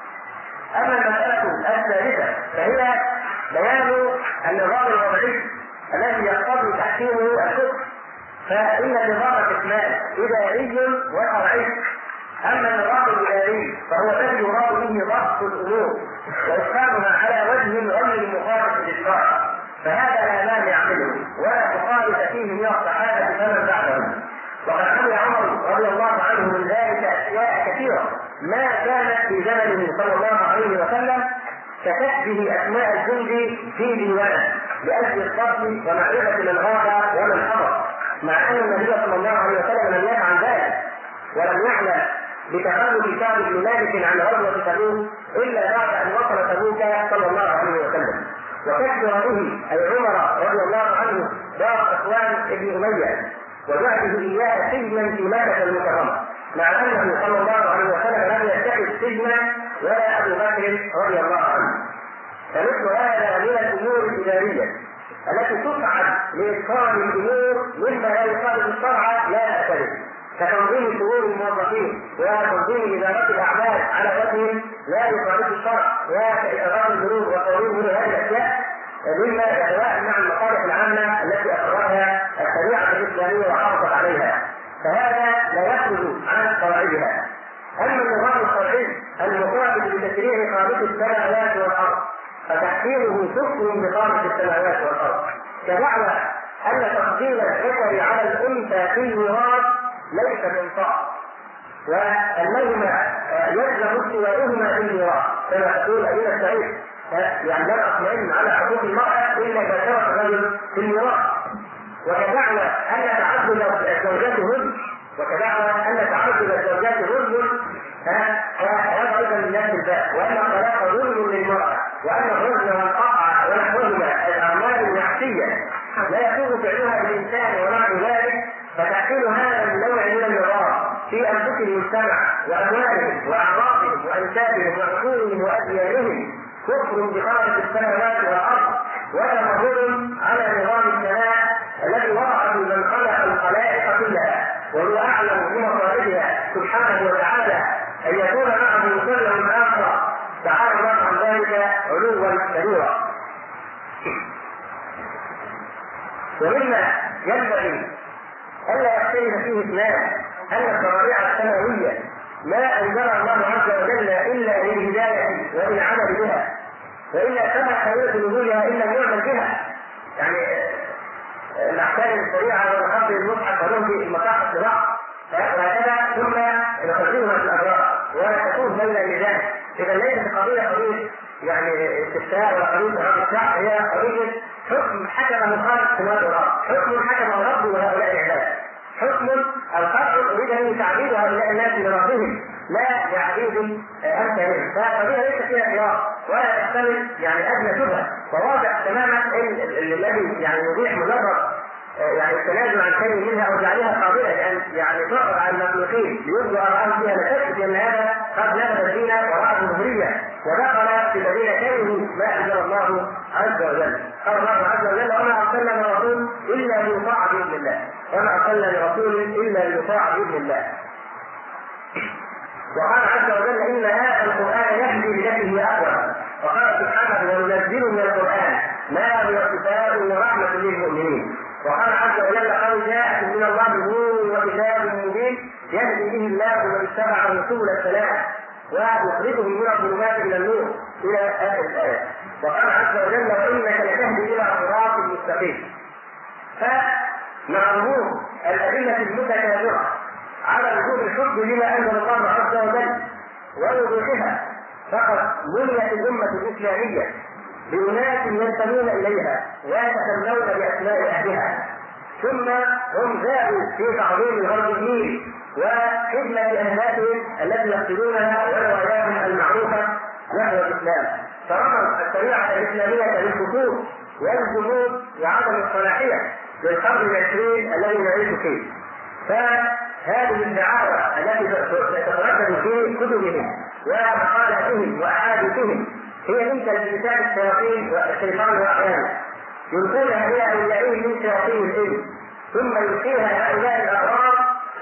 B: أما المسألة الثالثة فهي بيان النظام الوضعي الذي يقتضي تحكيمه الكفر. فإن النظام قسمان إداري وشرعي. أما النظام الإداري فهو الذي يراد به ضبط الأمور وإدخالها على وجه غير مخالف للشرع، فهذا لا مانع منه ولا مخالف فيه من الصحابة فمن بعدهم. وقد حمل عمر رضي الله عنه من ذلك أشياء كثيرة ما كانت في زمنه صلى الله عليه وسلم ككتبه أسماء الجند في ديوانه لأجل الصرف ومعرفة من غاب ومن حضر، مع أن النبي صلى الله عليه وسلم لم يفعل ذلك ولم يعلم بتخلف كعب بن مالك عن غزوة تبوك إلا بعد أن وصل تبوك صلى الله عليه وسلم. وكثر به أي عمر رضي الله عنه دار صفوان بن أمية وجعله إياه سجنا في مكة المكرمة، مع أنه صلى الله عليه وسلم لم يتخذ سجنا ولا أبو بكر رضي الله عنه. فمثل هذا من الأمور الإدارية التي تفعل لإتقان الأمور مما لا يخالف الشرع لا أثر، كتنظيم شؤون الموظفين وتنظيم إدارة الأعمال على وجه لا يخالف الشرع وكإقرار الذنوب وتنظيم من هذه الأشياء مما يتوائم مع المصالح العامة التي أقررها الشريعة الإسلامية وحافظت عليها، فهذا لا يخرج عن قواعدها. أما النظام الشرعي المقابل لتشريع خالق السماوات والأرض فتحكيمه كفر بخالق السماوات والأرض، كدعوى أن تفضيل الذكر على الأنثى في الميراث ليس من طاعة وأنهما يلزم استواؤهما في الميراث كما تقول أمينة سعيد، يعني لا أطمئن على حقوق المرأة إلا إذا شرط الرجل في الميراث. وكدعوى أن تعدد الزوجات هن وكدعوى أن تعدد الزوجات هن فهذا أيضا من نفس الباب، وأن الطلاق ظلم للمرأة وأن الرجل والقطع ونحوهما الأعمال النفسية لا يكون فعلها الإنسان ونحو ذلك. فتحصيل هذا النوع من النظام في أنفس المجتمع وأموالهم وأعراضهم وأنسابهم وعقولهم وأديانهم كفر بخالق السماوات والأرض وتمرد على نظام السماء الذي وضعه من خلق الخلائق كلها وهو أعلم بمصالحها سبحانه وتعالى أن يكون معه كل آخر تعالى الله عن ذلك علوا كبيرا. ومما ينبغي ألا يختلف فيه اثنان أن الشرائع السماوية ما أنزل الله عز وجل إلا للهداية وللعمل بها، وإلا كما حيث نزولها إلا يعمل بها. يعني الأحكام الشريعة والخط المصحف ولهم المصاحف لبعض وهكذا ثم نقدمها في الأبرار ولا تكون بين الميزان. إذا ليست قضية قضية يعني استفتاء ولا قضية هذا الشعب، هي قضية حكم حكمه خالق السماوات والأرض، حكم حكمه رب وهؤلاء العباد، حكم الخلق أريد أن تعبيد هؤلاء الناس لربهم لا لعبيد أمثالهم. فقضية ليس فيها خلاف ولا تحتمل يعني ادنى شبهه، وواضح تماما ان الذي يعني يبيح مجرد يعني التنازل عن شيء منها او جعلها قابله لان يعني تعرض على المخلوقين ليبدو ارائهم فيها، لا شك ان هذا قد نبذ الدين وراء الظهوريه ودخل في الذين كرهوا ما انزل الله عز وجل. قال الله عز وجل: وما ارسلنا من رسول الا ليطاع باذن الله، وما ارسلنا لرسول الا ليطاع باذن الله. وقال عز وجل: ان هذا القران يهدي للتي هي اقوى. وقال سبحانه: وننزل من القران ما هو شفاء ورحمه للمؤمنين. وقال عز وجل: قد جاءكم من الله نور وكتاب مبين يهدي به الله من اتبع سبل السلام ويخرجهم من الظلمات الى النور الى اخر الايه. وقال عز وجل: وانك لتهدي الى صراط مستقيم. فمع ظهور الادله المتكاثره على وجود الحب لما انزل الله عز وجل ووضوحها، فقد بنيت الامه الاسلاميه بأناس ينتمون إليها ويتسمون بأسماء أهلها، ثم هم زادوا في تعظيم الغربيين وخدمة أهدافهم التي يقصدونها ورواياهم المعروفة نحو الإسلام، فرموا الشريعة الإسلامية للفتور والجمود وعدم الصلاحية للقرن العشرين الذي نعيش فيه. فهذه الدعاوى التي تتردد في كتبهم ومقالاتهم وأحاديثهم هي من تلبيسات الشياطين والشيطان واعيانه، يلقونها الى اوليائهم من شياطين الانس، ثم يلقيها هؤلاء الاغرار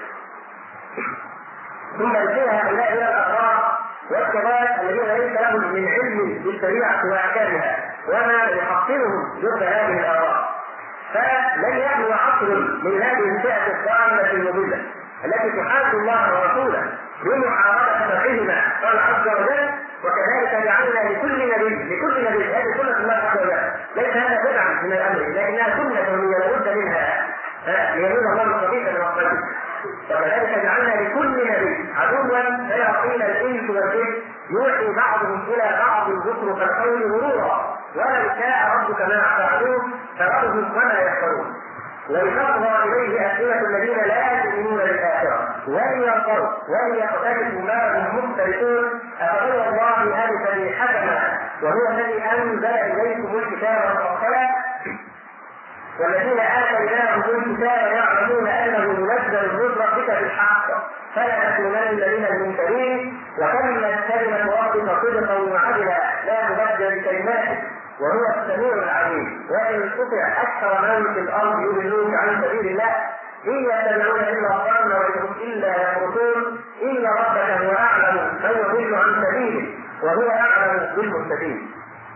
B: ثم يلقيها هؤلاء الى الاغرار والشباب الذين ليس لهم من علم بالشريعه واحكامها وما يحصلهم ضد هذه الاغرار. فلن يحلو عصر من هذه الفئه الضاله المضله التي تحارب الله ورسوله بمحاربه شرعهما. قال عز وجل: وكذلك جعلنا لكل نبي لكل نبي هذه سنة الله عز وجل، ليس هذا بدعا من الأمر لكنها سنة كونية لابد منها ليمين الله الخبيث من الطيب. وكذلك جعلنا لكل نبي عدوا شياطين الإنس والجن يوحي بعضهم إلى بعض زخرف القول غرورا ولو شاء ربك ما فعلوه فذرهم وما يفترون ولتصغى إليه أفئدة الذين لا يؤمنون بالآخرة ولينظروا وليقترفوا ما هم مختلفون أفغير الله ألفا حكما وهو الذي أنزل إليكم الكتاب مفصلا والذين آتيناهم الكتاب يعلمون أنه منزل من ربك بالحق فلا تكونن من المنكرين وكلمة كلمة ربك صدقا وعدلا لا مبدل لكلماته وهو السميع العليم. وإن تطع أكثر من في الأرض يضلوك عن سبيل الله إن يتبعون إلا الظن وإن هم إلا يخرصون إن ربك هو أعلم من يضل عن سبيله وهو أعلم بالمهتدين.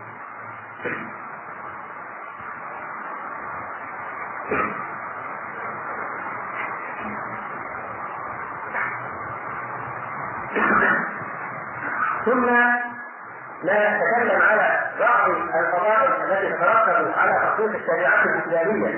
B: ثم لا نتكلم على بعض الفضائل التي تترتب على تطبيق الشريعة الإسلامية،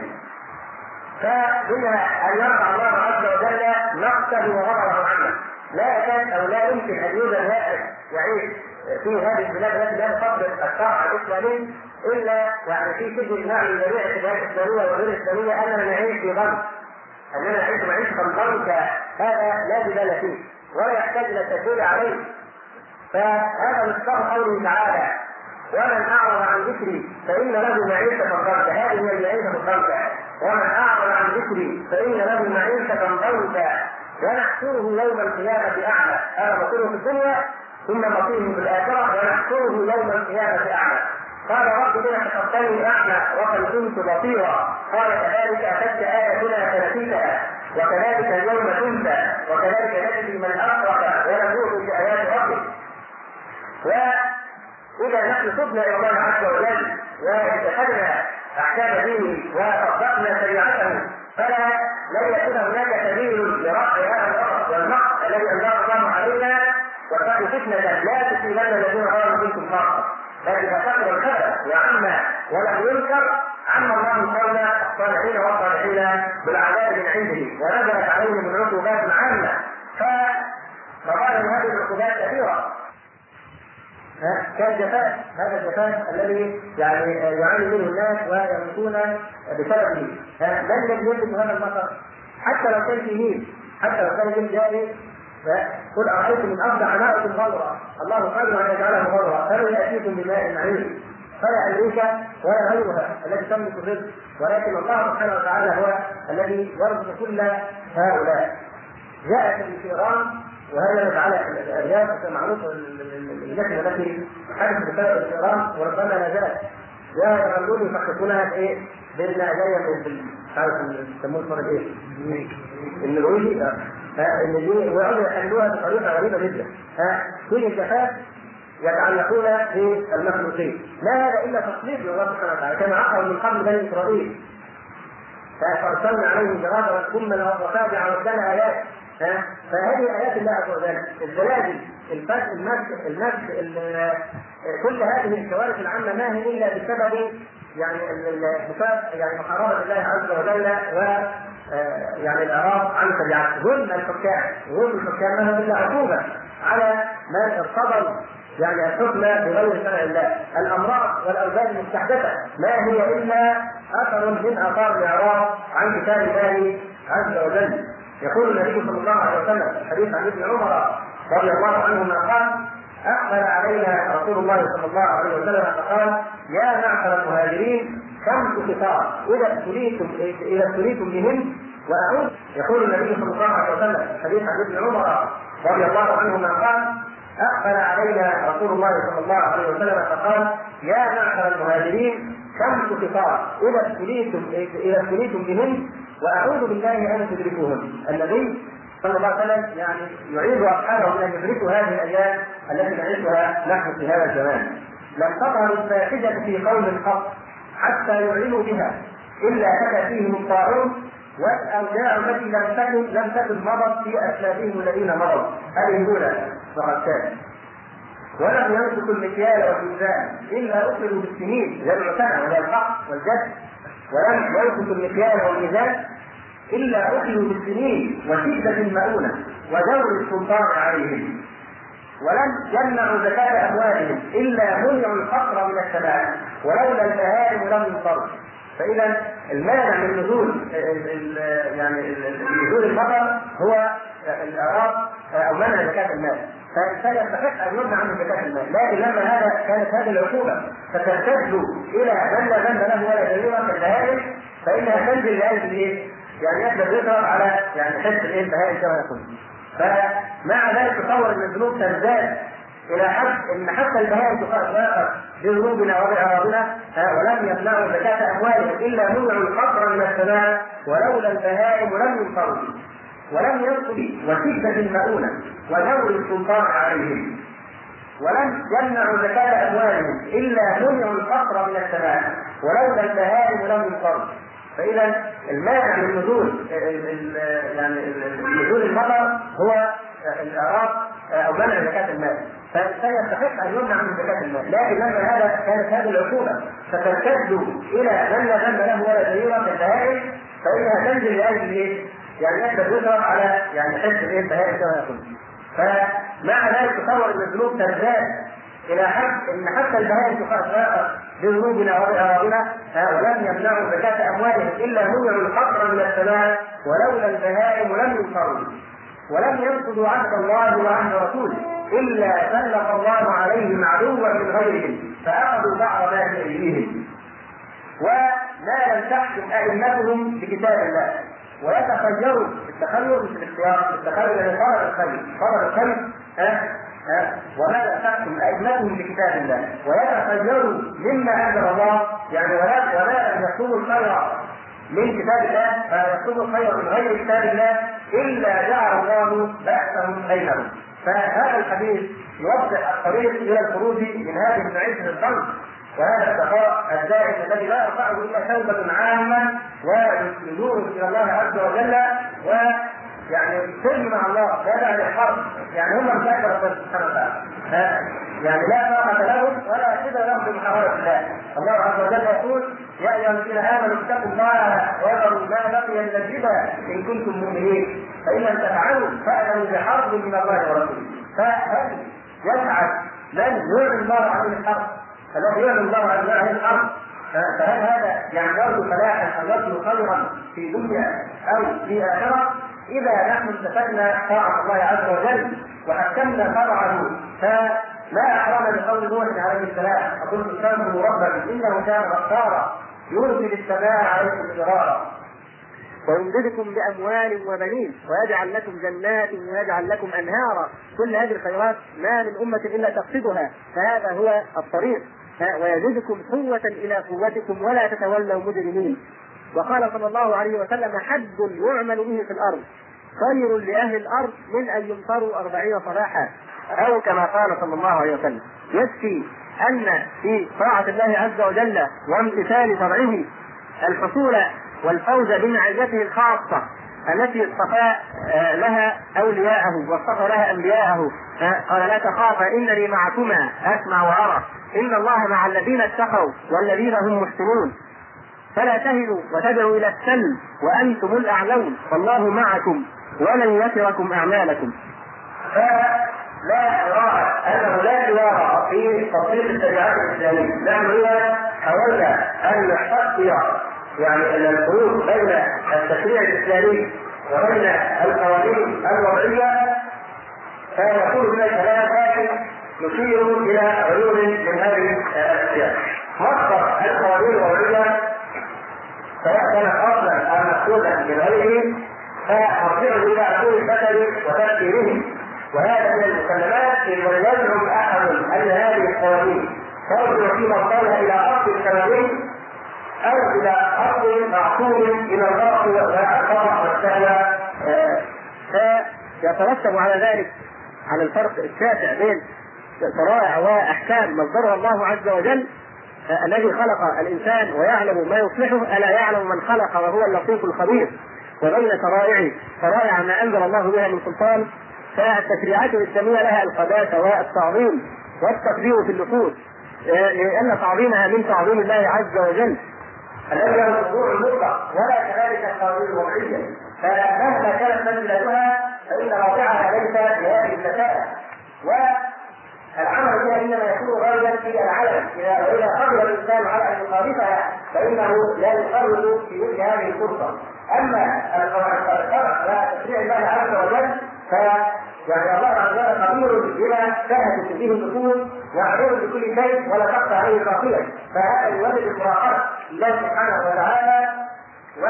B: فمنها أن يرفع الله عز وجل نقصه وغضبه عنه. لا يكاد أو لا يمكن أن يوجد واحد يعيش في هذه البلاد التي لا تطبق الشرع الإسلامي إلا يعني في سجن إجماع من جميع الشباب الإسلامية وغير الإسلامية أننا نعيش في ضنك، أننا نعيش معيشة ضنك، هذا لا جدال فيه ولا يحتاج إلى التشريع عليه. فهذا مصدر قوله تعالى: ومن أعرض عن ذكري فإن له معيشة ضنكا، هذه هي المعيشة الضنكا. ومن أعرض عن ذكري فإن له معيشة ضنكا ونحشره يوم القيامة أعمى. هذا مصيره في الدنيا ثم مصيره في الآخرة ونحشره يوم القيامة أعمى. قال: رب بما حشرتني أعمى وقد كنت بصيرا. قال: كذلك أتتك آياتنا فنسيتها وكذلك اليوم تنسى وكذلك نجزي من أشرك ولم يؤمن بآيات ربه. وإذا نحن تبنا إلى الله عز وجل واتخذنا أحكام دينه وطبقنا شريعته فلا لن يكون هناك سبيل لرفع هذا الغضب والمقت الذي أنزل الله علينا. واتقوا فتنة لا تصيبن الذين ظلموا منكم خاصة، فإذا كثر الخبث وعم ولم ينكر عم الله قول الصالحين والصالحين بالعذاب من عنده ونزلت عليهم العقوبات عامة. فقال هذه العقوبات كثيرة كالجفاف، هذا الجفاف الذي يعني يعاني منه الناس ويموتون بسببه. من الذي يملك هذا المطر؟ حتى لو كان في نيل، حتى لو كان نيل جاري قل أرأيتم من أصبح ماءكم غورا الله قادر أن يجعله غورا فمن يأتيكم بماء معين فلا أمريكا ولا غيرها التي تملك الرزق، ولكن الله سبحانه وتعالى هو الذي يرزق كل هؤلاء. جاءت الفئران وهذا على الأرياف معروفة اللجنة التي حدثت بسبب الفئران وربما لا زالت يغلون يفككونها ايه بين جايه من عارف يسموه اسمه ايه؟ النرويجي النرويجي ويقعدوا يحلوها بطريقه غريبه جدا. ها كل الجفاف يتعلقون في المخلوقين، لا هذا الا تصديق لله سبحانه وتعالى كما عقل من قبل بني اسرائيل فارسلنا عليهم جراد والكمل وفاجع وكان ايات. ها فهذه ايات الله عز وجل، الزلازل، الفتح، المسك، المسك، كل هذه الكوارث العامه ما هي الا بسبب يعني بسبب يعني محاربه الله عز وجل و يعني الاعراض عن شريعته. ظلم الحكام ظلم الحكام ما هو الا عقوبه على من ارتضوا يعني الحكم بغير شرع الله. الامراض والاوباد المستحدثه ما هي الا اثر من اثار الاعراض عن كتاب الله عز وجل. يقول النبي صلى الله عليه وسلم حديث عن ابن عمر رضي الله عنهما قال: أقبل علينا رسول الله صلى الله عليه وسلم فقال: يا معشر المهاجرين خمس خصال إذا ابتليتم إذا ابتليتم بهن وأعود. يقول النبي صلى الله عليه وسلم حديث عن ابن عمر رضي الله عنهما قال: أقبل علينا رسول الله صلى الله عليه وسلم فقال: يا معشر المهاجرين خمس خصال إذا ابتليتم إذا ابتليتم بهن وأعوذ بالله أن تدركوهن. النبي صلى الله عليه وسلم يعني يعيد أصحابه من أن يدركوا هذه الأيام التي نعيشها نحن في هذا الزمان. لم تظهر الفاحشة في قوم قط حتى يعلنوا بها إلا أتى فيهم الطاعون والأوجاع التي لم تكن لم تكن مضت في أسلافهم الذين مضوا هذه الأولى فقد كان. ولم يمسكوا المكيال والميزان إلا أخذوا بالسنين جمع سنة وهي الحق والجد. ولم يمسكوا المكيال والميزان إلا أخذوا بالسنين وشدة المؤونة ودور السلطان عليهم. ولم يمنعوا زكاة أموالهم إلا منعوا الفقر من السماء ولولا البهائم لم ينصروا. فإذا المانع من نزول يعني نزول المطر هو الإعراض أو منع زكاة المال، فالإنسان يستحق أن يمنع عنه زكاة المال. لكن لما هذا كانت هذه العقوبة فترتد إلى من لا ذنب له ولا جريمة كالبهائم فإنها تنزل لأجل إيه؟ يعني يقدر يضرب على يعني حس الايه البهائم كما يقول. فمع ذلك تصور ان الذنوب تزداد الى حد ان حتى البهائم تقاطع بذنوبنا وباعراضنا ولم يمنعوا زكاة اموالهم الا منعوا الفقر من السماء ولولا البهائم لم ينصروا ولم ينصروا وشدة المؤونة ودور السلطان عليهم. ولم يمنعوا زكاة اموالهم الا منعوا الفقر من السماء ولولا البهائم لم ينصروا. فإذا المانع من نزول يعني نزول المطر هو الإعراض أو منع زكاة المال، فالإنسان يستحق أن يمنع من زكاة المال. لكن لما هذا كانت هذه العقوبة فترتد إلى من لا ذنب له ولا جريمة كالبهائم فإنها تنزل لأجل إيه؟ يعني يقدر يضرب على يعني حس الإيه البهائم كما يقول. فمع ذلك تصور أن الذنوب تزداد إلى حد إن حتى البهائم تقاطع بذنوبنا وبأعراضنا ولم يمنعوا زكاة أموالهم إلا منعوا الفقر من السماء ولولا البهائم لم ينصروا. ولم ينقضوا عهد الله وعهد رسوله إلا سلط الله عليهم عدوا من غيرهم فأخذوا بعض ما في أيديهم. وما لم تحكم أئمتهم بكتاب الله ويتخيروا التخير مش الاختيار، التخير يعني طلب الخير طلب الخير أه أه وما تحكم أئمتهم بكتاب الله ويتخيروا مما أنزل الله يعني ولا ولا أن يكتبوا الخير من كتاب الله فيكتبوا الخير من غير كتاب الله إلا جعل الله بأسهم بينهم. فهذا الحديث يوضح الطريق إلى الخروج من هذه المعيشة الضنك وهذا الشقاء الدائم الذي لا يرفعه إلا توبة عامة ولجوء إلى الله عز وجل ويعني سلم مع الله هذا الحرب. يعني هم مساكر ربنا سبحانه وتعالى يعني لا طاقة لهم ولا شبه لهم بمحاولة الله. الله عز وجل يقول: يا أيها الذين آمنوا اتقوا الله وذروا ما بقي من الربا إن كنتم مؤمنين فإن لم تفعلوا فأذنوا بحرب من الله ورسوله. فهل يسعد من يعلن الله عن الحرب الذي يعلن الله عن الحرب؟ فهل هذا يعني يرجو فلاحا أو يرجو خيرا في دنيا أو في آخرة؟ إذا نحن امتثلنا طاعة الله عز وجل وحكمنا شرعه فلا أحرم بقول نوح عليه السلام أقول استغفروا ربكم إنه كان غفارا يرسل السماء عليكم مدرارا ويمددكم بأموال وبنين ويجعل لكم جنات ويجعل لكم أنهارا. كل هذه الخيرات ما من أمة إلا تقصدها، فهذا هو الطريق. ويزيدكم قوة إلى قوتكم ولا تتولوا مجرمين. وقال صلى الله عليه وسلم حد يعمل به في الأرض خير لأهل الأرض من أن يمطروا أربعين صباحا، أو كما قال صلى الله عليه وسلم. يكفي أن في طاعة الله عز وجل وامتثال شرعه الحصول والفوز بمعيته الخاصة التي اصطفى لها أولياءه واصطفى لها أنبياءه. قال لا تخافا إنني معكما أسمع وأرى إن الله مع الذين اتقوا والذين هم محسنون فلا تهنوا وتدعوا إلى السلم وأنتم الأعلون والله معكم ولن يتركم أعمالكم. فلا يرى أنه لا يرى في تطبيق الشريعة الإسلامية. نحن إذا حاولنا أن نحقق يعني الفروق بين التشريع الإسلامي وبين القوانين الوضعية فيكون من الكلام لكن نشير إلى عيون من هذه الأشياء. مصدر القوانين الوضعية سواء كان أصلا أو مأخوذا من غيره فمرجعه إلى عقول البشر وتفكيره، وهذا من المسلمات إذا يزعم أحد أن هذه القوانين ترجع في مصدرها إلى أصل القوانين أو إلى أصل معقول إلى الغرق والخطأ والسهوة، فيترتب على ذلك على الفرق الشاسع بين شرائع وأحكام مصدرها الله عز وجل الذي خلق الإنسان ويعلم ما يصلحه، ألا يعلم من خلق وهو اللطيف الخبير، وبين شرائعه شرائع ما أنزل الله بها من سلطان. فالتشريعات الإسلامية لها القداسة والتعظيم والتقدير في النفوس، لأن تعظيمها من تعظيم الله عز وجل الذي له الخضوع المطلق، ولا كذلك القوانين الوضعية. فمهما كانت منزلتها فإن واقعها ليس بهذه المسائل، والعمل بها إنما يكون غالبا في العلم. إذا قدر الإنسان على أن يخالفها فإنه لا يقرر في مثل هذه الفرصة. أما الشرع وتشريع الله عز وجل يعني الله عز وجل قدير بما شهدت به النفوس وعليم بكل شيء ولا تخفى عليه خافية، فهذا يولد مراقبة الله سبحانه وتعالى. و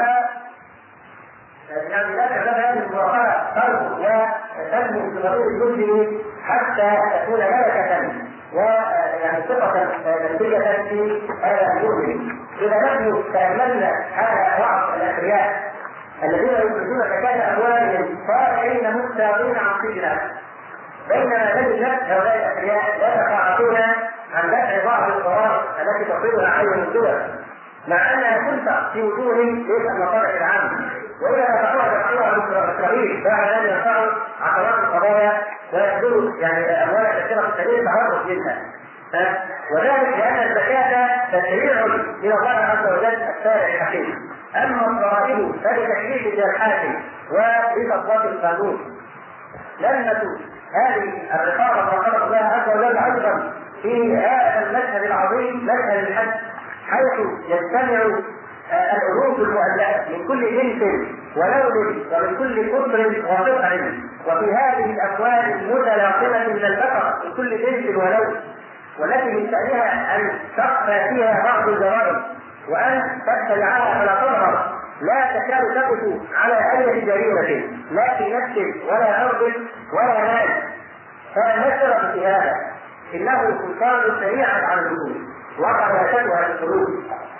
B: يعني لا تزال هذه المراقبة تربو وتنمو في ضمير المسلم حتى تكون ملكة ويعني ثقة نفسية في هذا المؤمن. إذا نحن تأملنا هذا بعض الأثرياء الذين يخرجون زكاة أموالهم صالحين مستغنين عن سجنها، بينما نجد هؤلاء الأثرياء يتقاعدون عن دفع بعض القرارات التي تصيبها عين الدول، مع أنها تنفق في وجوههم ليس المصالح العامة، وإذا دفعوها دفعوها مستغيث بعد أن يرفعوا عقارات القضايا ويبذلوا يعني أموال كثيرة في السبيل تعرض منها. وذلك لأن الزكاة تشريع من الله عز وجل الشارع الحكيم. أما الضرائب فلتكليف الحاكم وبتطبيق القانون. لمة هذه الرقابة رقابة الله عز وجل أيضا في هذا المشهد العظيم مشهد الحج، حيث يجتمع الألوف المؤلفة من كل جنس ولون ومن كل قطر وقطع، وفي هذه الأموال المتلاقمة من البقر من كل جنس ولون، والتي من شأنها أن تخفى فيها بعض الجرائم وأن تتبعها فلا تظهر، لا تكاد تقف على أي جريمة لا في نفس ولا أرض ولا مال. فالمسألة في هذا إنه سلطان سريعا على الحدود وقراشتها الحدود.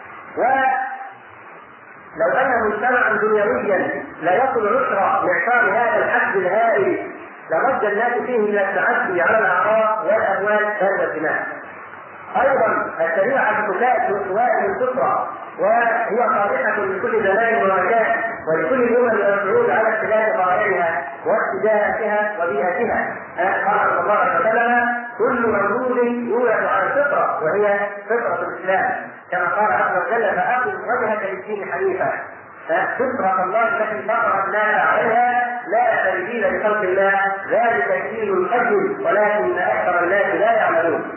B: ولو أن مجتمعا دنيويا لا يصل عشر معشار هذا الحد الهائل لرد الناس فيه إلى التعدي على الأعراض والأموال والدماء. أيضا الشريعة تساعد سواء الفطرة وهي صالحة لكل زمان ومكان ولكل أمم الشعوب على اختلاف طبائعها واتجاهاتها وبيئتها. قال صلى الله عليه وسلم كل مولود يولد على الفطرة وهي فطرة الإسلام، كما قال عز وجل فأقم وجهك للدين حنيفا. ففطرة الله التي فطر الناس عليها لا تبديل لخلق الله، ذلك الدين القيم ولكن أكثر الناس لا يعملون.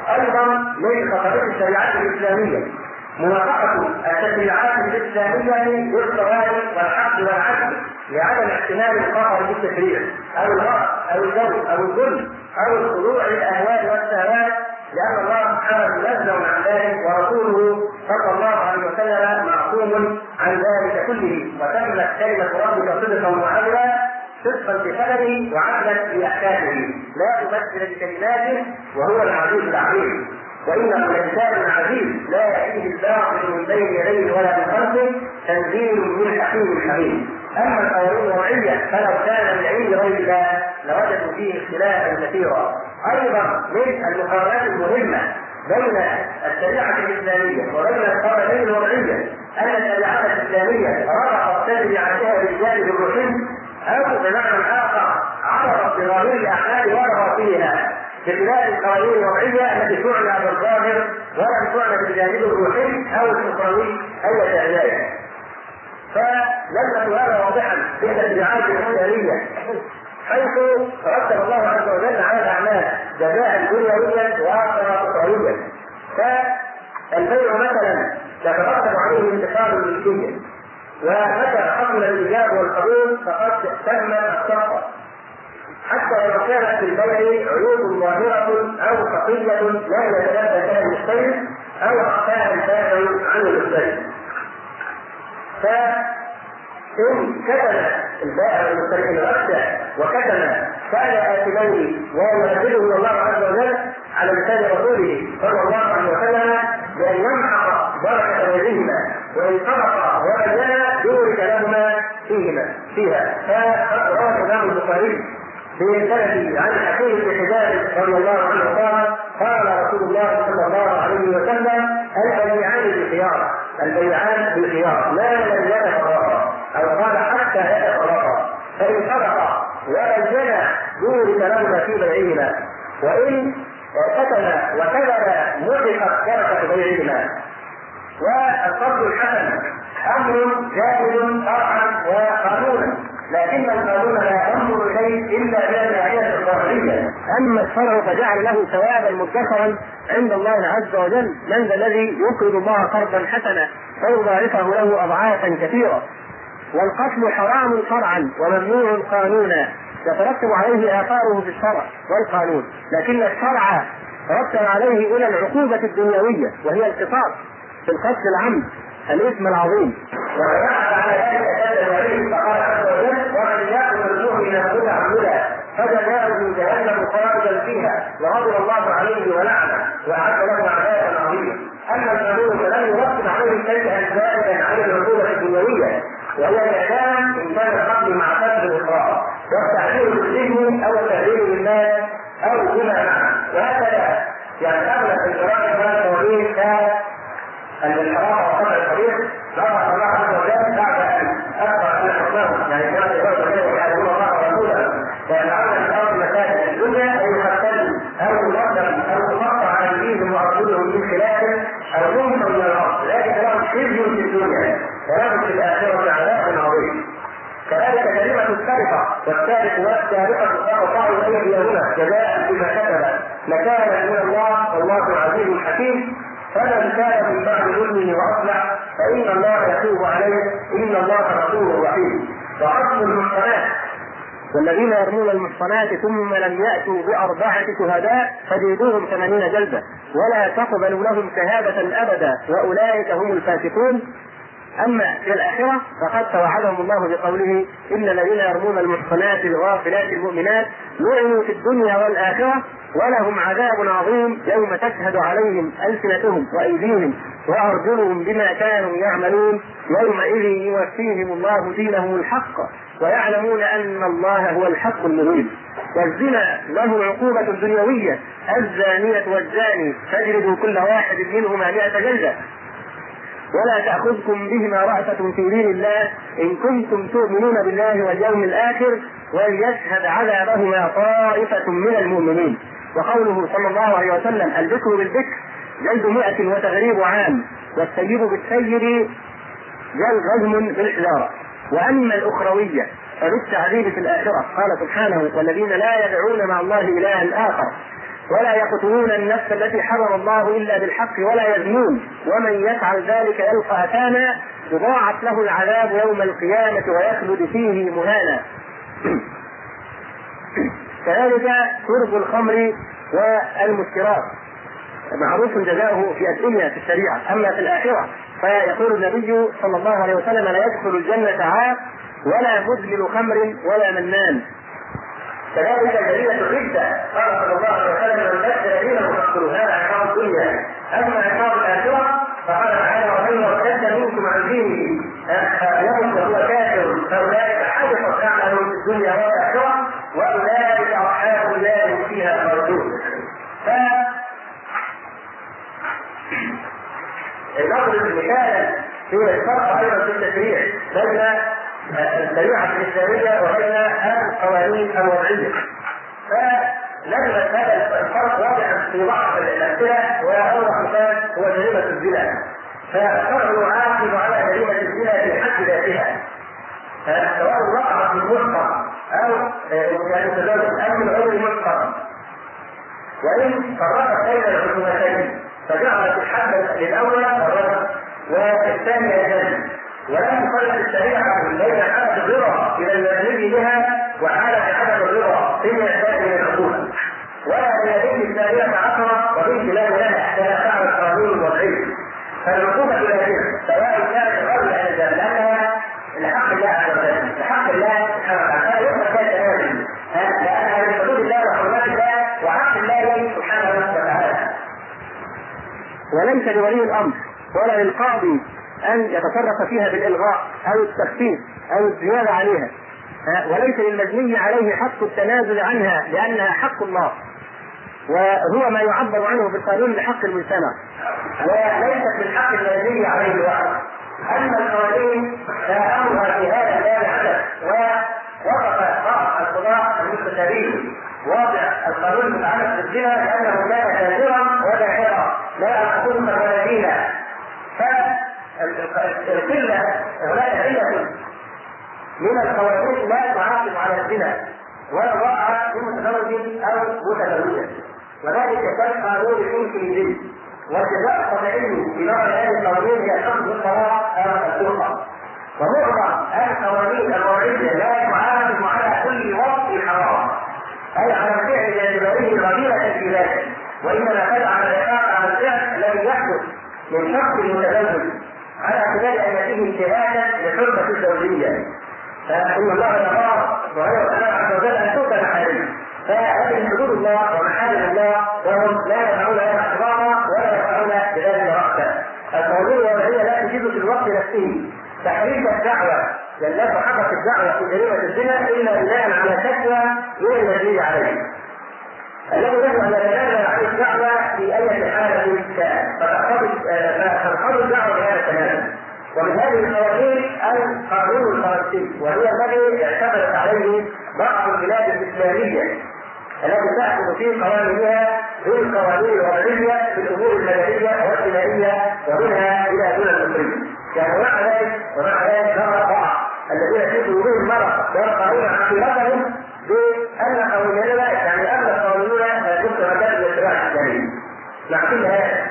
B: ايضا من خصائص الشريعه الاسلاميه موافقه التشريعات الاسلاميه بالقوانين والحق والعدل لعدم احتمال الخطر بالتشريع او الغرق او الجو او الظلم او الخضوع للاهواء والشهوات، لان الله سبحانه منزه عن ذلك ورسوله صلى الله عليه وسلم معصوم عن ذلك كله، وتمت كلمه ربك صدقا وعدلا، صدقا بقدره وعدلا باحكامه، لا يمثل بكلماته وهو العزيز العليم. وانه لكتاب عزيز لا ياتيه الباطل من بين يديه ولا من خلفه، تنزيل من حكيم حميد. اما القوانين الوضعيه فلو كان من عند غير الله لوجدوا فيه اختلافا كثيرا. ايضا من المقارنات المهمه بين الشريعه الاسلاميه وبين القوانين الوضعيه ان الشريعه الاسلاميه رفعت تشريعاتها بالجانب الروحي، او بمعنى اخر عرفت بظاهر الاعمال ورغباتها، بخلاف القوانين الوضعيه التي تعنى بالظاهر ولم تعنى بالجانب الروحي او الاخروي او التعليميه. فلما هذا واضحا في التشريعات الاسلاميه، حيث رتب الله عز وجل على الاعمال جزاء دنيويا واخرويا. فالبيع مثلا يترتب عليه انتقال الملكيه، ومتى حصل الايجاب والقبول فقد تم الصفقه، حتى لو كانت في البيع عيوب ظاهره او خفيه لا يتنبه لها المشتري او اخفاها البائع عن المشتري. فإن كتم البائع المشتري الغش وكتم كان آثمين وينزله الله عز وجل على لسان رسوله صلى الله عليه وسلم بأن يمحق بركة بينهما، وإن صدق وبينا يورث لهما فيهما فيها. فرواه الإمام البخاري في سنده عن حكيم بن حزام رضي الله عنه قال قال رسول الله صلى الله عليه وسلم: البيعان بالخيار، البيعان بالخيار لا لم يتفرقا، او قال حتى يتفرقا، فان صدقا وبينا يورث لهما في بيعهما، وان كتم وكذب محقت بركه بيعهما. والقرض الحسن امر جائز شرعا وقانونا، لكن القانون لا ينظر اليه الا الى الناحيه الظاهريه، اما الشرع فجعل له ثوابا مدخرا عند الله عز وجل. من ذا الذي يقرض الله قرضا حسنا فيضاعفه له اضعافا كثيره؟ والقتل حرام شرعا وممنوع قانونا، يترتب عليه اثاره في الشرع والقانون، لكن الشرع رتب عليه الى العقوبه الدنيويه وهي القصاص في القتل العمد الاسم العظيم. وبناء على ذلك النبي فقال عز وجل: ومن يقتل المؤمنا متعمدا فجزاؤه جهنم خالدا فيها وغضب الله عليه ولعنه واعد له عذابا عظيما. اما القانون فلم يرتب عليه شيئا زائدا عن العقوبه الدنيويه، وهي الاعدام ان كان القتل مع قتل الاقرار، والتعذير بالسجن او التعذير بالمال او بما معه. وهكذا يعني اغلب اجراء هذا القوانين كان الانحراف وقطع الطريق ظهر الله عز وجل بعد ان اخبر ان الحكام يعني كانت يقول كيف يعلمون الله ورسوله ويجعلون في الارض مساجد الدنيا او يقتلوا او يقدم او يقطع عن دينهم وارجلهم من خلاف او ينفوا من الارض، ذلك لهم خزي في الدنيا ولهم في الاخره عذاب عظيم. كذلك كلمه السرقه والسارق والسارقه فقطعوا ايديهما جزاء بما كتب نكالا من الله والله العزيز الحكيم. فمن كان من بعد ظلمه واصلح فان الله يتوب عليه ان الله غفور رحيم. وعصم المحصنات والذين يرمون المحصنات ثم لم ياتوا باربعه شهداء فجلدوهم ثمانين جلده ولا تقبلوا لهم شهاده ابدا واولئك هم الفاسقون. اما في الاخره فقد توعدهم الله بقوله: ان الذين يرمون المحصنات الغافلات المؤمنات لعنوا في الدنيا والاخره ولهم عذاب عظيم يوم تشهد عليهم ألسنتهم وأيديهم وأرجلهم بما كانوا يعملون يومئذ يوفيهم الله دينهم الحق ويعلمون أن الله هو الحق المبين. والزنا له عقوبة دنيوية: الزانية والزاني فاجلدوا كل واحد منهما مئة جلدة ولا تأخذكم بهما رأفة في دين الله إن كنتم تؤمنون بالله واليوم الآخر وليشهد عذابهما طائفة من المؤمنين. وقوله صلى الله عليه وسلم: البكر بالبكر جلد مئة وتغريب عام والسيب بالسيب جلد رجم بالحجارة. وأما الأخروية فبالتعذيب في الآخرة، قال سبحانه: والذين لا يدعون مع الله إلها آخر ولا يقتلون النفس التي حرم الله إلا بالحق ولا يزنون ومن يفعل ذلك يلقى أثاما يضاعف له العذاب يوم القيامة ويخلد فيه مهانا. كذلك شرب الخمر والمسكرات معروف جزاؤه في الدنيا في الشريعة، أما في الآخرة فيقول النبي صلى الله عليه وسلم لا يدخل الجنة عاق ولا مدمن خمر ولا منان. كذلك جريمة الردة قال صلى الله عليه وسلم من بدل دينه فاقتلوه، هذا عقاب الدنيا. أما عقاب الآخرة فقال تعالى ومن ارتد منكم عن دينه يموت وهو كافر فأولئك حبطت أعمالهم في الدنيا والآخرة وأولئك أصحاب النار هم فيها خالدون. نضرب مثالا في الفرق ايضا في التشريع بين الشريعه الاسلاميه وبين القوانين الوضعيه. فنجد هذا الفرق واضحا في بعض الامثله، واوضح مثال هو جريمه الزنا. فالشرع يعاقب على جريمه الزنا في حد ذاتها، سواء وقعت من مسقط او يعني تزوج او من عمر مسقط، وان فرقت بين الحكومتين فجعلت الحد للاول الرجل والثاني الجنة، ولم تفرق الشريعه بين حاله الرضا الى المذنب بها وحاله عدم الرضا في الاعداد من العقوبه، ولا بيدين الثانيه عشره وبنت لا لها كما فعل القانون الوضعي. فالعقوبه الهيه سواء كانت قبل ان الجنه لانها لحق الله عز وجل، لحق الله سبحانه وتعالى يؤخذ بها تماما، لانها من حدود الله وحرمات الله وحق الله سبحانه وتعالى. وليس لولي الامر ولا للقاضي ان يتصرف فيها بالالغاء او التخفيف او الزياده عليها، وليس للمجني عليه حق التنازل عنها لانها حق الله، وهو ما يعبر عنه بالقانون بحق المجتمع، وليست من حق المجني عليه الوحد. اما القوانين فامرها في هذا الباب عدد، ووقف بعض القضاة المستشارين واضع القانون المتعلق بالزنا لانه كان كافرا وداعرا لا اقول قوانين. فالقله هناك عله من القوانين لا تعاقب على الزنا ولا وقع بمتزوج او متزوجه، وذلك كالقانون الانكليزي. والجزاء الطبيعي في نوع هذه القوانين هي اخذ القرار او السلطه. ومعظم القوانين الوضعيه لا تعاقب على كل وصف حرام اي على الفعل باعتباره غريبه في ذاته، وانما تدعى العقاب على الفعل الذي يحدث من شخص متزوج على اعتبار ان فيه انتهاكا لحرمه الزوجيه. فان الله يرى سبحانه وتعالى عز وجل ان تؤتى محارمه، فهذه حدود الله ومحارم الله وهم لا يفعلون لها احتراما ولا يفعلون بذلك رأسا. القوانين الوضعيه لا تجد في الوقت نفسه تحريك الدعوه، لان لا تحقق الدعوه في جريمه الزنا الا بناء على شكوى من المجني عليه الذي يجب ان يتنازل عن الدعوه في اي حاله كان، فتنقضي الدعوه بهذا التنازل. ومن هذه القوانين القانون الفرنسي، وهي الذي اعتمدت عليه بعض البلاد الاسلاميه التي تحكم في قوانينها بالقوانين الوضعيه في الامور المدنيه والجنائيه ومنها الى دول المصريه. يعني ومع ذلك ومع ذلك نرى بعض الذين في قلوبهم مرض ويقرون عقيدتهم بان قوانيننا يعني ان قوانيننا تكون مكان الاتباع الاسلامي. نعقل هذا.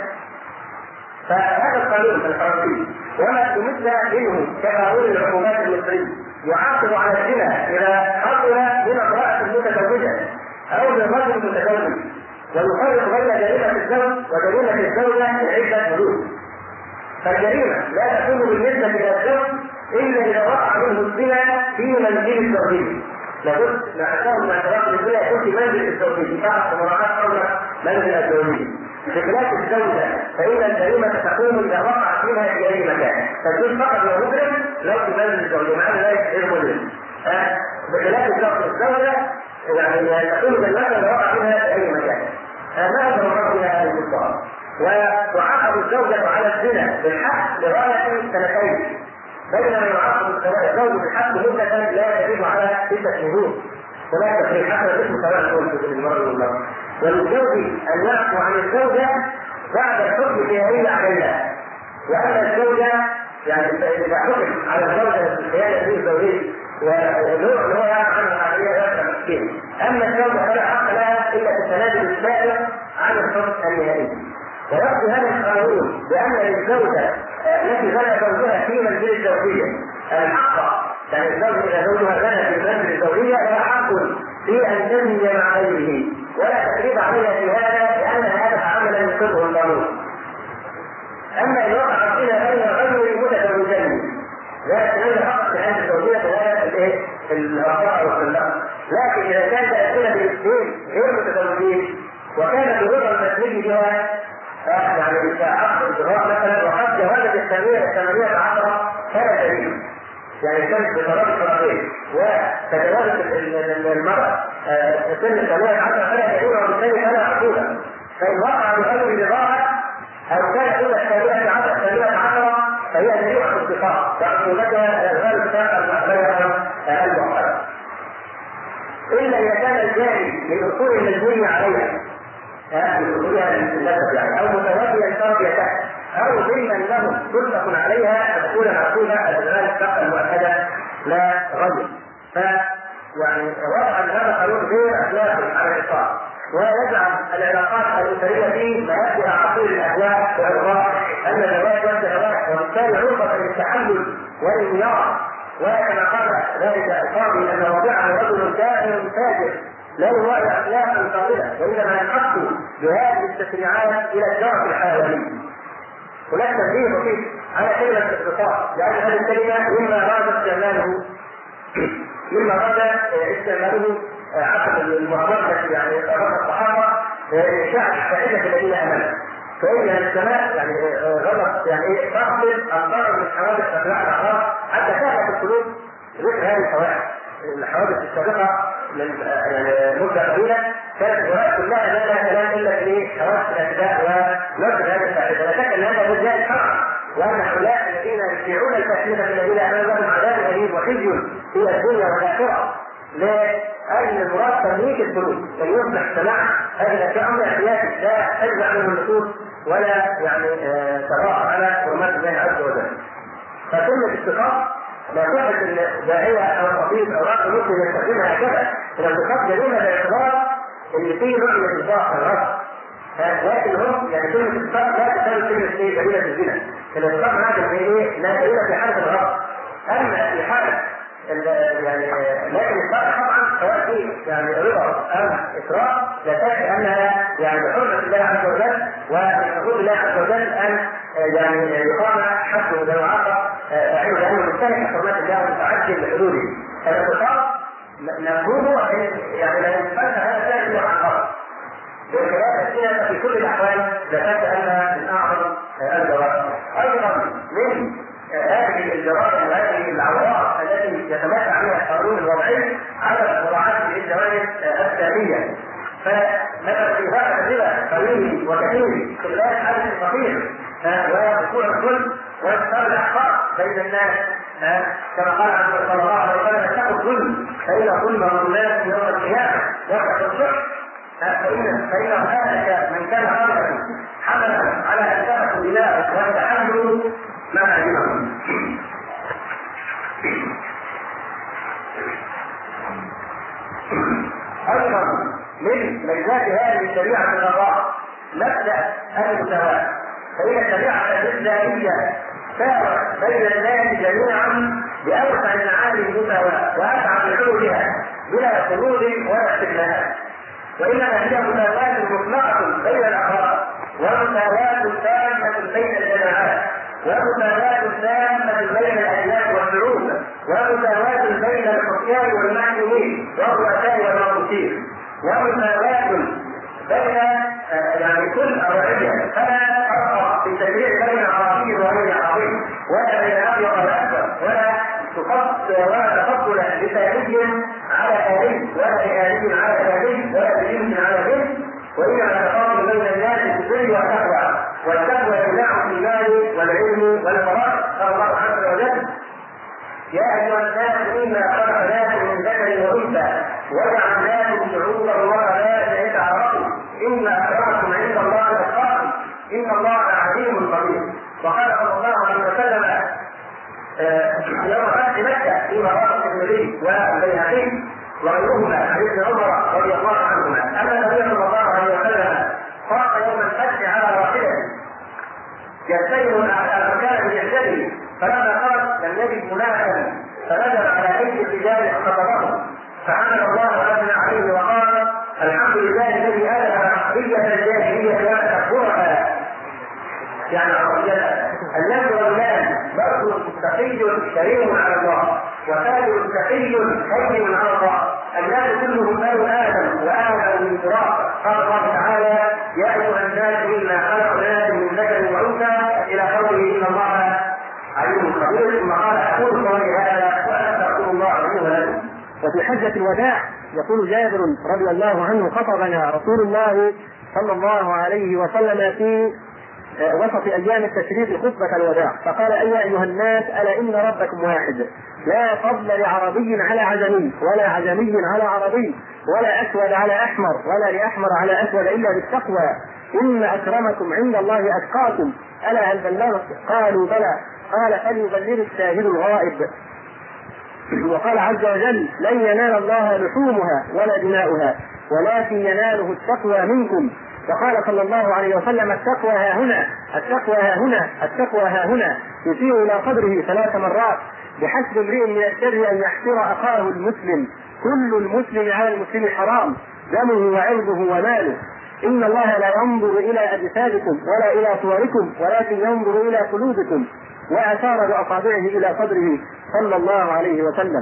B: فهذا القانون الفرنسي وما تمد منه كقانون العقوبات المصري يعاقب على الزنا اذا حصل من امراه متزوجه او من رجل متزوج، ويفرق بين جريمه الزوج وجريمه الزوجه لعده حدود. فالجريمه لا تكون بالنسبه الى الزوج الا اذا وقع منه الزنا في منزل الزوجيه. لابد نعتبر مع اعتراف الزنا يكون في منزل الزوجيه بعد مراعاه قول منزل الزوجيه. بخلاف الزوجه فان الجريمه تقوم اذا وقع فيها في اي مكان، فالزوج فقط هو مجرم لو في منزل الزوجيه مع ذلك غير مجرم. بخلاف الزوجه يعني تقوم بالمكان اذا وقع فيها في اي مكان. هذا هو فيها هذه القصه. وتعاقب الزوجه على الزنا بالحق لغايه سنتين، بينما يعاقب الزوج بالحق مده لا يزيد على سته شهور. هناك تفريق حسب اسم سواء الزوج بالمرء والمراه. والزوج ان يعفو عن الزوجه بعد الحكم في هذه عليها، وان الزوجه يعني اذا حكم على الزوجه في الخيانه في الزوجيه ونوع اللي هو يعفو عنها العمليه لا تمكين. اما الزوجه فلا حق لها الا في التنازل السابق عن الحكم النهائي. ويقضي هذا القانون بأن للزوجة التي غنى زوجها في منزل الزوجية الحق، يعني الزوج إذا زوجها غنى في منزل الزوجية لها حق في أن تزني مع غيره، ولا تكليف عليها في هذا لأن هذا عملا يقره القانون. أما إن وقع فيها بين غير متزوجين لا تنال حق في هذه الزوجية ولا الايه الأربعة والسلام، لكن إذا كان تأثير بالاثنين غير متزوجين وكان برضا المسؤول بها يعني عقد الجراء مثلا وقد جوازت الثانية الثمانية عشرة سنة جديدة، يعني كانت بطريقة الطرفين وتجاوزت المرأة سن الثانية عشرة سنة جديدة وبالتالي فلا عقوبة. فإن وقع بغير رضاها أو كانت إلى الثانية عشرة الثانية عشرة فهي جريمة اتفاق وعقوبتها الغالب السابق المحتملة المحتملة، إلا إذا كان الجاني من أصول المجني عليها يعني أو متوافيا تربيته أو ضمن له سلطة عليها فتكون معقولة الغالب السابق المؤكدة لا غير. ف يعني وضع هذا القانون غير أخلاقي على الإطلاق، ويجعل العلاقات الأسرية فيه مآتي عقول الأهواء والإرضاء أن الزواج والشهوات، وبالتالي عرضة للتحلل والانهيار. وكما قال ذلك القاضي أن وضعه رجل كائن فاجر لا يراعي أخلاقا فاضلة، وإنما ينحط بهذه التشريعات إلى الدرك الحيواني. هناك تنبيه بسيط على كلمة الاختصاص، لأن هذه الكلمة مما أراد استعماله مما أراد استعماله عقد المعاملة يعني أمام الصحابة إنشاء الفائدة الذين أمامه. فإن السماء يعني غلط يعني تغفل أخبار من حوادث أبناء الأعراض حتى كانت القلوب ذكر هذه الحوادث. الحوادث السابقة يعني مدة طويلة كانت الحوادث كلها لا لها كلام إلا في حوادث الأشباء ونشر هذه الفائدة. لا شك أن هذا مجال الشرع، وأن هؤلاء الذين يشيعون الفائدة الذين أمامهم عذاب أليم وخزي في الدنيا والآخرة لأجل المراد تمليك الفلوس، أن يصبح سماع هذه الأشياء أمر احتياطي لا تجمع منه النصوص ولا يعني تراء على حرمات الله عز وجل. فكلمة اتفاق لا تحدث الداعية أو الخطيب أو رأس مسلم يستخدمها هكذا، الاتفاق جريمة باعتبار اللي فيه نوع من الاتفاق الرفض، لكن هم يعني كلمة اتفاق لا تساوي كلمة ايه جريمة الزنا. الاتفاق هذا ايه لا جريمة في حالة الرفض، أما في حالة يعني لكن الفرق طبعا سواء في يعني رضا او اكراه لا شك انها يعني بحرمه الله عز وجل وبحقوق الله عز وجل ان يعني يقام حده ويعاقب فاعله لانه مستهلك حرمات الله ومتعجل لحدوده. فالاتفاق نقوله يعني لا ينفذ هذا الشيء الا عن غلط. بخلاف السنه في كل الاحوال لا شك انها من اعظم الجرائم. ايضا من هذه الجرائم وهذه العوائق التي يتمتع بها القانون الوضعي على مراعاة الجوانب الثانية. فمثلا في هذا الربا قليل وكثير خلال حدث خطير ووقوع الظلم وانتشار الاحقاد بين الناس كما قال عنه صلى الله عليه وسلم اتقوا الظلم فإن ظلم الناس يوم القيامة وقت الشح فإن فإنه هلك من كان قبلكم حملا على أن تأخذوا دماءه ويتحملوا ما علمهم. أيضا من ميزات هذه الشريعة من الله مبدأ المساواة، فإن الشريعة الإسلامية ساوت بين الناس جميعا بأوسع معاني المساواة وأسعد حدودها بلا حدود ولا استثناءات، وإنما هي مساواة مطلقة بين الأفراد ومساواة تامة بين الجماعات ومساواة تامة بين الأجيال والشعوب ومساواة بين الحكام والمحكومين والرؤساء والمرؤوسين ومساواة بين يعني كل الرعية فلا فرق في التشريع بين عربي وغير عربي ولا بين الأبيض والأسود ولا تفضل لثاني على ثاني ولا لآلي على ثاني ولا لجنس على جنس، وإنما تفاضل بين الناس في البر والتقوى، والتقوى اتباع في المال والعلم والفرائض. قال الله عز وجل: يا أيها الناس إنا خلقناكم من ذكر وأنثى وجعلناكم شعوبا وقبائل لتعارفوا إن أكرمكم عند الله أتقاكم إن الله عليم خبير. وقال صلى الله عليه وسلم يوم فتح مكة في مواقف النبي والبيهقي وغيرهما عن ابن عمر رضي الله عنهما أن النبي صلى الله عليه فلما خرج لم يجد مناسا فنزل على اي الرجال خطبه فحمد الله واثنى عليه وقال الحمد لله الذي اذهب عقليه الجاهليه وتكفرها. يعني عقليه الذي والله برضه مستقيم كريم على الله وثالث مستقيم كريم على الله. الناس كلهم بنو ادم وادم من تراب. قال الله تعالى يا ايها الناس انا خلقناكم من ذكر وانثى الى قوله ان الله عليم خبير. ثم قال اقول قولي هذا واستغفر الله لي ولكم. وفي حجة الوداع يقول جابر رضي الله عنه خطبنا رسول الله صلى الله عليه وسلم في وسط ايام التشريق خطبة الوداع فقال ايها ايها الناس الا ان ربكم واحد لا فضل لعربي على عجمي ولا عجمي على عربي ولا اسود على احمر ولا لاحمر على اسود الا بالتقوى ان اكرمكم عند الله اتقاكم الا هل بلغت؟ قالوا بلى. قال فليبلغ الشاهد الغائب. وقال عز وجل لن ينال الله لحومها ولا دماؤها ولكن يناله التقوى منكم. وقال صلى الله عليه وسلم التقوى ها هنا التقوى ها هنا التقوى ها هنا يشير الى قدره ثلاث مرات. بحسب امرئ من الشر ان يحقر اخاه المسلم كل المسلم على المسلم حرام دمه وعرضه وماله. ان الله لا ينظر الى اجسادكم ولا الى صوركم ولكن ينظر الى قلوبكم. واشار باصابعه الى صدره صلى الله عليه وسلم.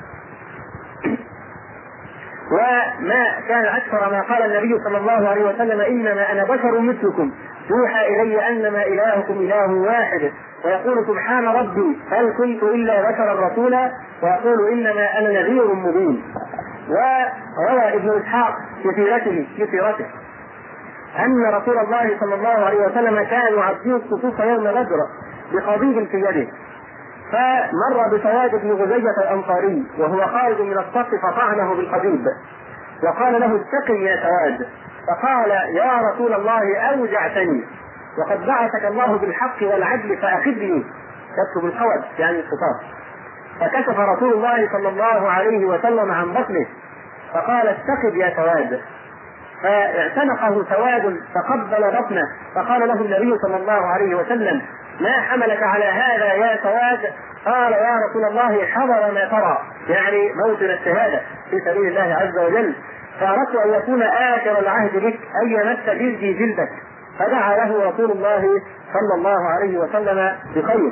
B: وما كان اكثر ما قال النبي صلى الله عليه وسلم انما انا بشر مثلكم يوحى الي انما الهكم اله واحد ويقول سبحان ربي هل كنت الا بشرا رسولا ويقول انما انا نذير مبين. وروى ابن اسحاق في سيرته في سيرته ان رسول الله صلى الله عليه وسلم كان يعدي الصفوف يوم بدر بقضيب في يده فمر بسواد بن غزية الأنصاري وهو خارج من الصف فطعنه بالقضيب وقال له اتقي يا سواد. فقال يا رسول الله أوجعتني وقد بعثك الله بالحق والعدل فأخذني. كتب الخوذ يعني الخطاب. فكشف رسول الله صلى الله عليه وسلم عن بطنه فقال استقب يا سواد. فاعتنقه سواد فقبل بطنه فقال له النبي صلى الله عليه وسلم ما حملك على هذا يا سواد؟ قال يا رسول الله حضر ما ترى يعني موطن الشهادة في سبيل الله عز وجل فأردت أن يكون آخر العهد بك أن يمس جلدي جلدك. فدعا له رسول الله صلى الله عليه وسلم بخير.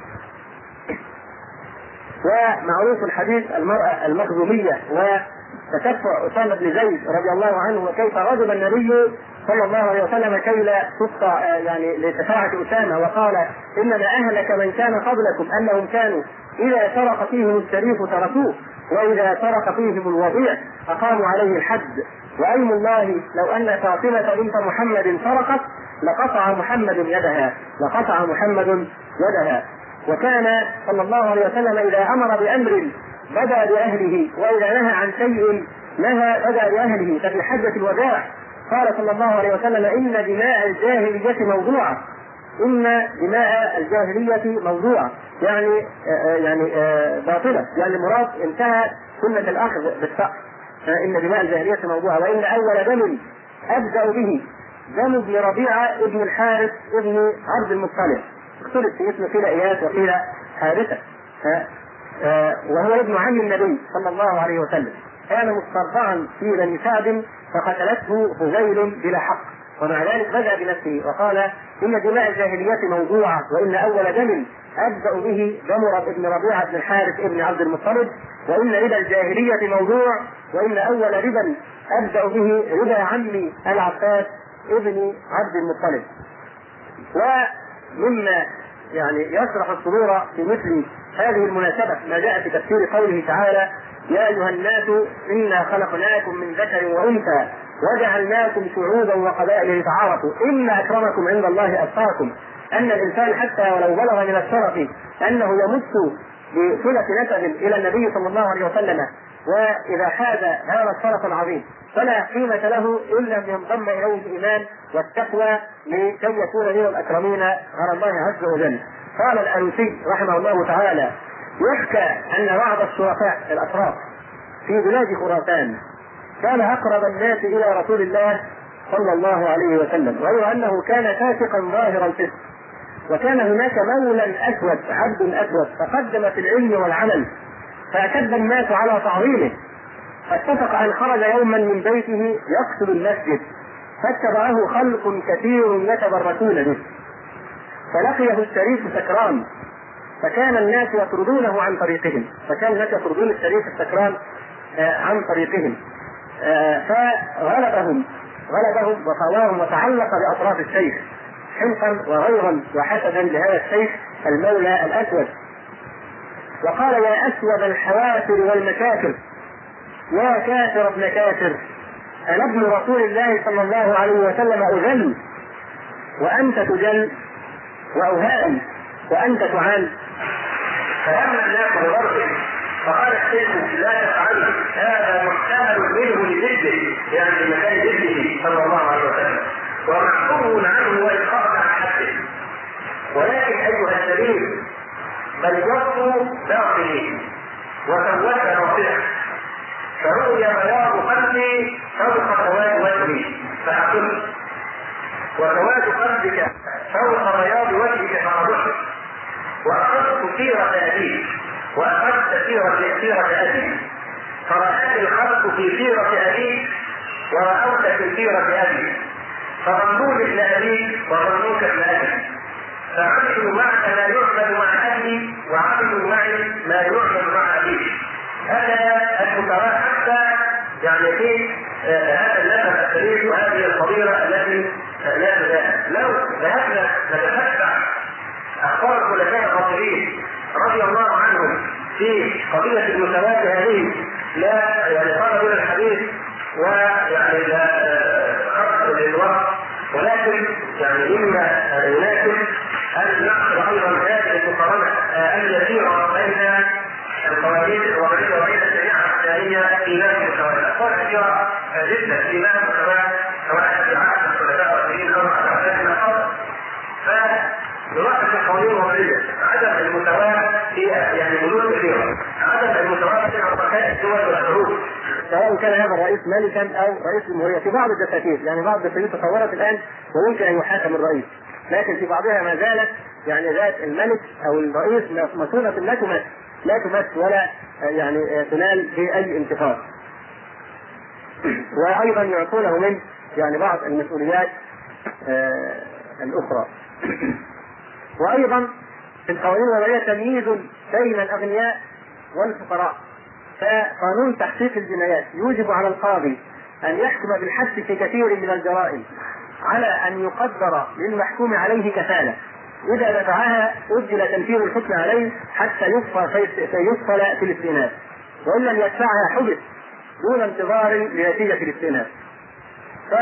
B: ومعروف الحديث المرأة المخزومية وتكفع أسامة بن زيد رضي الله عنه وكيف غضب النبي صلى الله عليه وسلم كي لا تقطع يعني لتفاعة أسامة وقال إنما أهلك من كان قبلكم أنهم كانوا إذا سرق فيهم الشريف تركوه وإذا سرق فيهم الوضيع أقاموا عليه الحد. وأيم الله لو أن فاطمة بنت محمد سرقت لقطع محمد يدها لقطع محمد يدها. وكان صلى الله عليه وسلم إذا أمر بأمر بدأ بأهله وإذا نهى عن شيء نهى بدأ بأهله. ففي حجة الوداع قال صلى الله عليه وسلم إن دماء الجاهلية موضوعة إن دماء الجاهلية موضوعة يعني آه يعني آه باطلة يعني مراد انتهى سنة الأخذ بالسقف. إن دماء الجاهلية موضوعة وإن أول دم أبدأ به دم ابن ربيعة ابن الحارث ابن عبد المطلب اختلف في اسمه قيل إياس وقيل حارثة آه وهو ابن عم النبي صلى الله عليه وسلم. كان مسترضعا في بني سعد فقتلته هذيل بلا حق ومع ذلك بدأ بنفسه وقال إن دماء الجاهلية موضوعة وإن أول دم أبدأ به دم ابن ربيعة بن الحارث ابن عبد المطلب وإن ربا الجاهلية موضوع وإن أول ربا أبدأ به ربا عمي العباس ابن عبد المطلب. ومما يعني يشرح الصدور في مثل هذه المناسبة ما جاء في تفسير قوله تعالى يا أيها الناس إنا خلقناكم من ذكر وأنثى وجعلناكم شعوبا وقبائل لتعارفوا إن أكرمكم عند الله أتقاكم. أن الإنسان حتى ولو بلغ من الشرف أنه يمس بصلة نسب إلى النبي صلى الله عليه وسلم وإذا حاز هذا الشرف العظيم فلا قيمة له إلا أن ينضم إليه الإيمان والتقوى لكي يكون من الأكرمين على الله عز وجل. قال الألوسي رحمه الله تعالى يحكى أن بعض الشرفاء الأشراف في بلاد خراسان كان أقرب الناس إلى رسول الله صلى الله عليه وسلم غير أنه كان فاسقا ظاهر الفسق وكان هناك مولى أسود عبد أسود تقدم في العلم والعمل، فأشد الناس على تعظيمه، فاتفق أن خرج يوما من بيته يقصد المسجد، فاتبعه خلق كثير يتبركون به، فلقيه الشريف سكران، فكان الناس يطردونه عن طريقهم، فكان الناس يطردون الشريف السكران عن طريقهم، فغلبهم غلبهم وطواهم وتعلق بأطراف الشيخ حمقا وغيظا وحسدا لهذا الشيخ المولى الأسود، وقال: يا أسود الحوافر والمكافر، يا كافر ابن كافر، أنا ابن رسول الله صلى الله عليه وسلم أذل وأنت تجل، وأهان وأنت تعان. فلما الناس بضربه فقال الشيخ: لا تفعل، هذا محتمل منه لجده، يعني لمكان جده صلى الله عليه وسلم، ومحكوم عنه وإسقاط عن حده، ولكن أيها السبيل بل يبدو باطني وسوت ناصحه، فرؤي بياض قلبي فوق سواد وجهي فأقل، وسواد قلبك فوق بياض وجهك فأضحك، وأخذت سيرة أبيك وأخذت سيرة سيرة أبيك، فرأت الخلق في سيرة أبيك ورأوك في سيرة أبيك، فظنوك ابن أبيك وظنوك ابن أبيك، فعملوا معك ما يعمل مع أبي وعملوا معي ما يعمل مع أبيك. هذا المتواء حتى يعني في هذا النسب الشريف وهذه الفضيلة التي لا تزال. لو ذهبنا نتتبع أخبار الخلفاء الراشدين رضي الله عنهم في قضية المساواة هذه، لا يعني قال من الحديث ويعني لا خط للوقت، ولكن يعني مما يناسب أن نأخذ أيضا هذه المقارنة اليسيرة بين القوانين الوضعية وبين الشريعة الإسلامية في نفس المساواة. أخبار كثيرة جدا في نفس المساواة سواء في عهد الخلفاء الراشدين أو عهد الآخر. فنلاحظ في القوانين الوضعية عدم المساواة في يعني بنود كثيرة، عدم المساواة في حركات الدول والحروب، سواء كان هذا الرئيس ملكا او رئيس جمهوريه. في بعض الدساتير يعني بعض الدساتير تطورت الان ويمكن ان يحاكم الرئيس، لكن في بعضها ما زالت يعني ذات الملك او الرئيس مسؤولة لا تمس لا تمس ولا يعني تنال في اي انتقاد، وايضا يعطونه من يعني بعض المسؤوليات آه الاخرى. وايضا في القوانين الوضعيه تمييز بين الاغنياء والفقراء، فقانون تحقيق الجنايات يوجب على القاضي أن يحكم بالحبس في كثير من الجرائم على أن يقدر للمحكوم عليه كفالة، إذا دفعها أجل تنفيذ الحكم عليه حتى يصفى فيصفى في الاستئناف، وإن لم يدفعها حبس دون انتظار لنتيجة الاستئناف. ف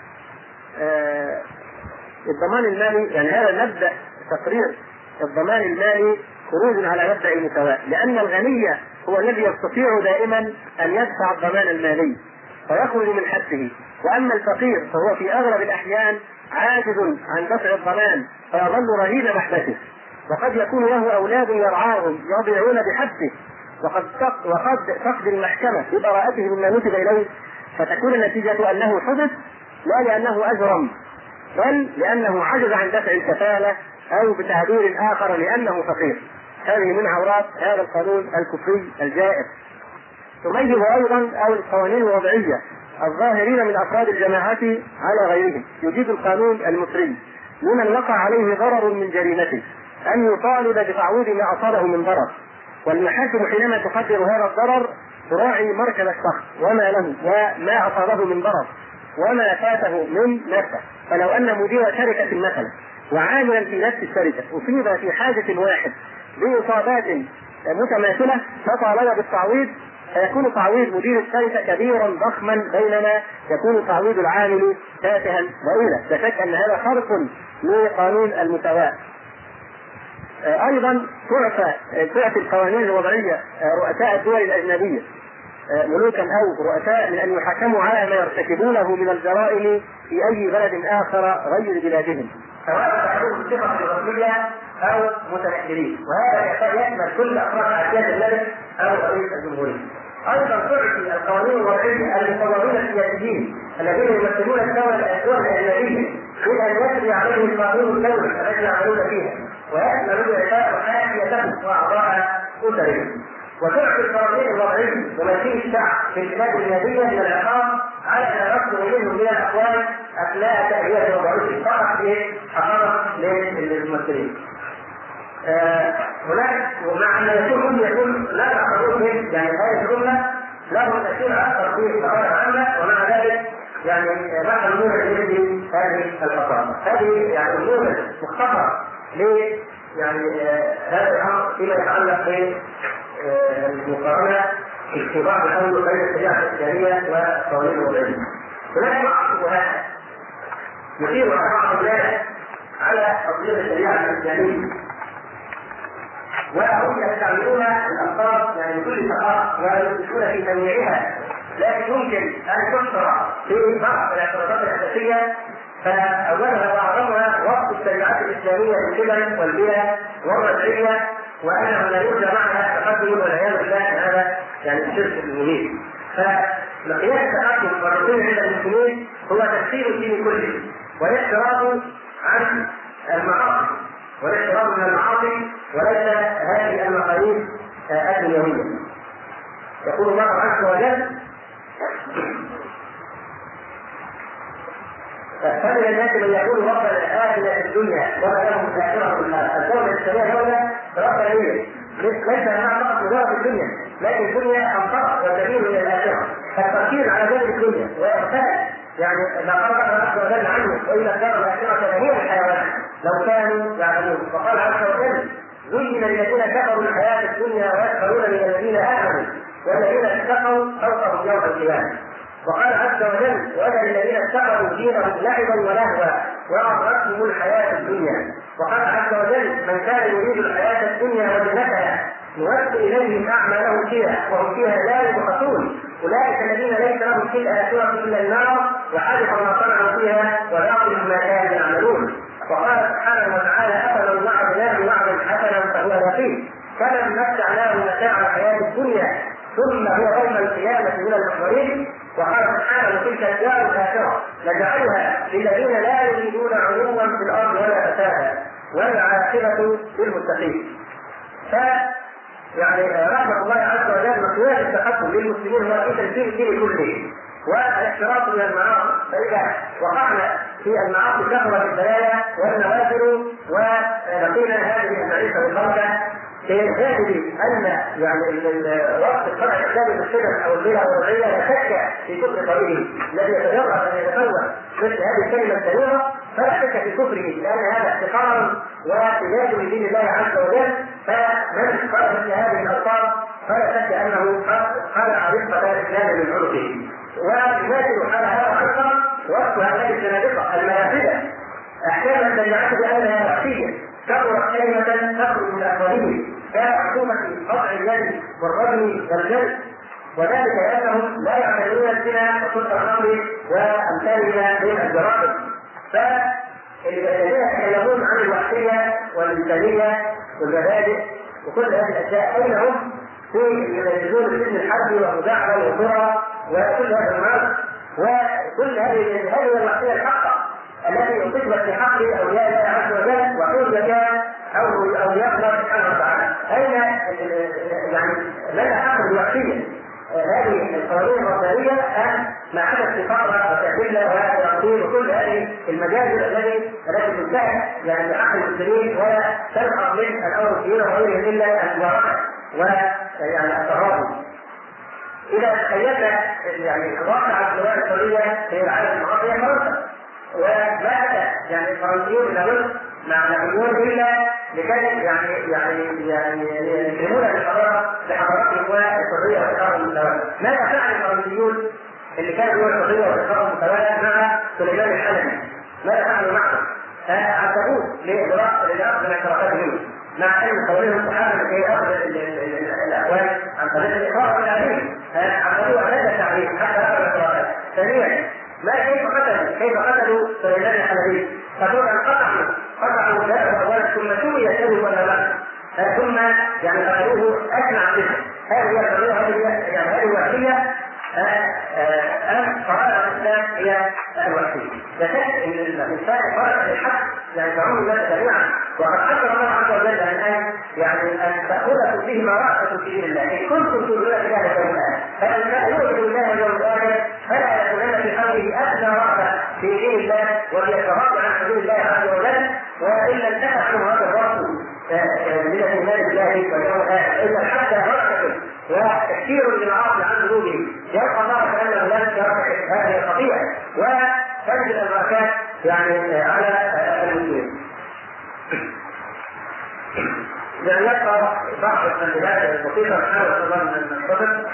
B: الضمان المالي يعني هذا مبدأ تقرير الضمان المالي خروج على مبدأ المساواة، لأن الغني هو الذي يستطيع دائما أن يدفع الضمان المالي فيخرج من حبسه، وأما الفقير فهو في أغلب الأحيان عاجز عن دفع الضمان فيظل رهين محبسه، وقد يكون له أولاد يرعاهم يضيعون بحبسه، وقد وقد تقضي المحكمة ببراءته مما نسب إليه، فتكون النتيجة أنه حبس لا لأنه أجرم بل لأنه عجز عن دفع الكفالة أو بتعبير آخر لأنه فقير. هذه من عورات هذا القانون الكفري الجائر. تميز أيضا أو القوانين الوضعية الظاهرين من أفراد الجماعات على غيرهم. يجيز القانون المصري لمن وقع عليه ضرر من جريمته أن يطالب بتعويض ما أصابه من ضرر، والمحاكم حينما تقدر هذا الضرر تراعي مركز الشخص وما له وما أصابه من ضرر وما فاته من نفسه. فلو أن مدير شركة مثلا وعاملا في نفس الشركة أصيب في حاجة واحد بإصابات متماثلة فطالب بالتعويض، فيكون تعويض مدير الشركة كبيرا ضخما بينما يكون تعويض العامل تافها ضئيلا. لا شك أن هذا خرق لقانون المساواة. أيضا تعفى تعفي القوانين الوضعية رؤساء الدول الأجنبية ملوكا أو رؤساء من أن يحكموا على ما يرتكبونه من الجرائم في أي بلد آخر غير بلادهم، سواء تعرفوا الثقة الرسمية أو متنكرين، وهذا يشمل كل أفراد عائلات الملك أو رئيس الجمهورية. أيضا تعطي القوانين الوضعية المصورين السياسيين الذين يمثلون الدول الأجنبية إلى أن يجري عليه القانون الدولي الذي يعملون فيها ويشمل إعطاء حاشيته وأعضاء أسره وتعطي القوانين الوضعية ومسيح الشعب في البلاد النادية من العقاب على أن يصدر منه من الأقوال أثناء تأدية وضعية فقط بحقائق للممثلين. آه هناك ومع أن يكون يكون لا تعتبر من يعني هذه الجملة له تأثير أكثر في القضايا العامة ومع ذلك يعني بعض الأمور التي هذه القضايا هذه يعني أمور مختصرة ل يعني آه هذا الأمر فيما يتعلق ب المقارنة في بعض الأمور بين الشريعة الإسلامية والقوانين الوضعية. هناك بعض الشبهات يثير بعض الناس على تطبيق الشريعة الإسلامية وهم يستعملون الألفاظ يعني بكل ثقافة ويدرسون في تنويعها، لكن يمكن أن تحصر في بعض الاعتراضات الأساسية فأولها وأعظمها وصف الشريعات الإسلامية بالقدم والبلاد والرجعية وأنه لا يرجى معها تقدم والعياذ بالله هذا يعني الشرك المبين. فمقياس التقدم والركون عند المسلمين هو تفسير الدين كله والاحتراز عن المعاصي والاحتراز من المعاصي وليس هذه المقاييس الدنيوية. يقول الله عز وجل: فمن الناس من يقول ربنا آتنا في الدنيا وما له في الآخرة من الدولة الإسلامية دولة ربانية ليس لها فقط مجرد الدنيا لكن الدنيا أنفق وسبيل إلى الآخرة. فالتركيز على ذلك الدنيا وإغفال يعني ما قال الله عز وجل عنه وإلى الدار الآخرة فهي الحيوان لو كانوا يعلمون. وقال عز وجل: زين للذين كفروا الحياة الدنيا ويسخرون من الذين آمنوا والذين اتقوا فوقهم يوم القيامة. وقال عز وجل: ولا الذين اتخذوا دينهم لعبا ولهوا وغرتهم الحياة الدنيا. وقال عز وجل: من كان يريد الحياة الدنيا وزينتها نوفي إليهم أعمالهم فيها وهم فيها لا يبخسون أولئك الذين ليس لهم في الآخرة إلا النار وحدث ما صنعوا فيها وباطل ما كانوا يعملون. وقال سبحانه وتعالى: أفمن وعدناه وعدا حسنا فهو يقين كمن متعناه متاع الحياة الدنيا ثم هو يوم القيامة من المحضرين. وقال سبحانه: تلك الدار الآخرة نجعلها للذين لا يريدون علوا في الأرض ولا فسادا والعاقبة للمتقين. ف يعني رحمة الله عز وجل مقياس التقدم للمسلمين هو في تنفيذ الدين كله والاحتراز من المعاصي. فإذا وقعنا في المعاصي كثرة البلايا والنوافل ولقينا هذه المعيشة الخاصة بجانب ان يعني وقت الشرع الاسلامي بالسنن او الليله الوضعيه لا شك في كفر طريقه الذي يتجرأ ان يتفوه مثل هذه الكلمه الكبيره فلا شك في كفره لان هذا احتقار وإيذاء لدين الله عز وجل. فمن قال مثل هذه الالفاظ فلا شك انه خلع رفقه الاسلام من عنقه. ويماثل حال هذا ايضا وصف هذه الزنادقه المنافذه احكام الشريعه بانها وحشيه كبرت كلمة تخرج من أفواههم كعقوبة قطع اليد والرجل والجلد وذلك لأنهم لا يعملون الزنا وكل الأمر وأمثالها من الجرائم. فالذين يتكلمون عن الوحشية والإنسانية والمبادئ وكل هذه الأشياء أين هم في ينزلون السجن الحربي والمداعبة والقرى وكل هذا المال وكل هذه هذه الوحشية الحقة التي أصيبت في حق أولياء الله عز وجل وحوزك أو أولياء الله سبحانه وتعالى. أين يعني لنا حق الوحشية هذه القوانين الربانية أم ما حدث في فترة وتأديلة وتقدير وكل هذه المجازر التي التي تنتهي يعني بحق المسلمين ولا تلحق من الأوروبيين وغيرهم إلا المباركة ويعني التراضي. إذا تخيلنا يعني واقع الدول السورية في العالم المعاصي هي فرنسا وما أتى يعني الفرنسيون إلى مصر مع نابليون إلا لكي يعني يعني يعني يكرمون الحضارة بحضاراتهم والحرية والإقامة المتوازنة. ماذا فعل الفرنسيون اللي كانوا هو الحرية والإقامة المتوازنة مع سليمان الحلبي؟ ماذا فعلوا معه؟ عذبوه لإجراء اعترافاتهم مع أن قولهم الصحابة لكي أخذ الأقوال عن طريق الإقرار بالعلم عذبوه هذا التعليم حتى أخذ الاعترافات. ثانيا ما كيف قتلوا كيف قتلوا سليمان الحلبي؟ فقالوا أن قطعوا قطعوا له أولا ثم سوي يده ولا لا ثم يعني قالوه أسمع به. هذه القضية هذه يعني هذه الوحشية أم قرار الإسلام هي الوحشية. فشك ان الانسان فرق الحق يعني تعم الناس جميعا، وقد حذر الله عز وجل من ان يعني ان تاخذكم به مرأة في دين الله ان كنتم تؤمنون بالله واليوم الاخر، فمن كان يؤمن بالله واليوم الاخر فلا يكونن في قلبه ادنى رأفة في دين الله وليتغاضى عن حدود الله عز وجل، والا انتهى عنه هذا الرسول من الايمان بالله واليوم الاخر الا حتى يرتكب وتكثير للعاصي عن ذنوبه يلقى الله كانه لا يرتكب هذه الخطيئه وتنزل البركات يعني على المسلمين. يعني يبقى بعض التنبيهات البسيطه نحاول ان ننتظر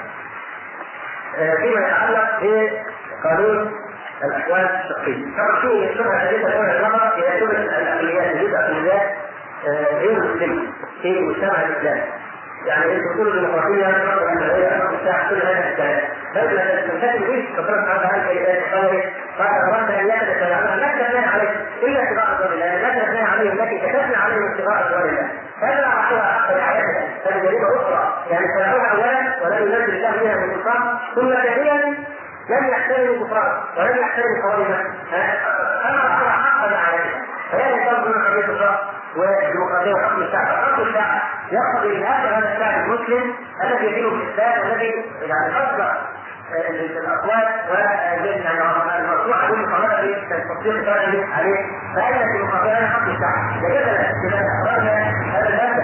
B: فيما يتعلق بقانون الاحوال الشخصيه. طبعا في شبهه ثالثه الاولى النظر الى شبهه الاقليات وجود اقليات غير مسلمه في المجتمع الاسلامي. يعني انتم تقولوا ديمقراطيه نظره اهليه مساحه كل هذا الكلام، بل لا تنتهي به كثره هذا هذه القضيه قال اراد ان يحدث لا تبني عليه الا اتباع رسول الله، لا تبني عليهم التي كتبنا عليهم اتباع رسول الله، فلا راعوها حق رعايتها، هذه جريمه اخرى، يعني سمعوها اولا ولم ينزل الله بها من سلطان، ثم ثانيا لم يحترموا كفرها ولم يحترموا قوانينها، فلا راعوها حق رعايتها، فهذه تنظر قضيه الشرع والديمقراطيه وحكم الشعب. حكم الشعب يقضي لهذا هذا الشعب المسلم الذي يدين بالاسلام والذي يعني اصدر الاقوال والمرفوعه بالمقارنه بالتطبيق الشرعي عليه، فان الديمقراطيه حكم الشعب لجدل اخراجنا هذا الماده.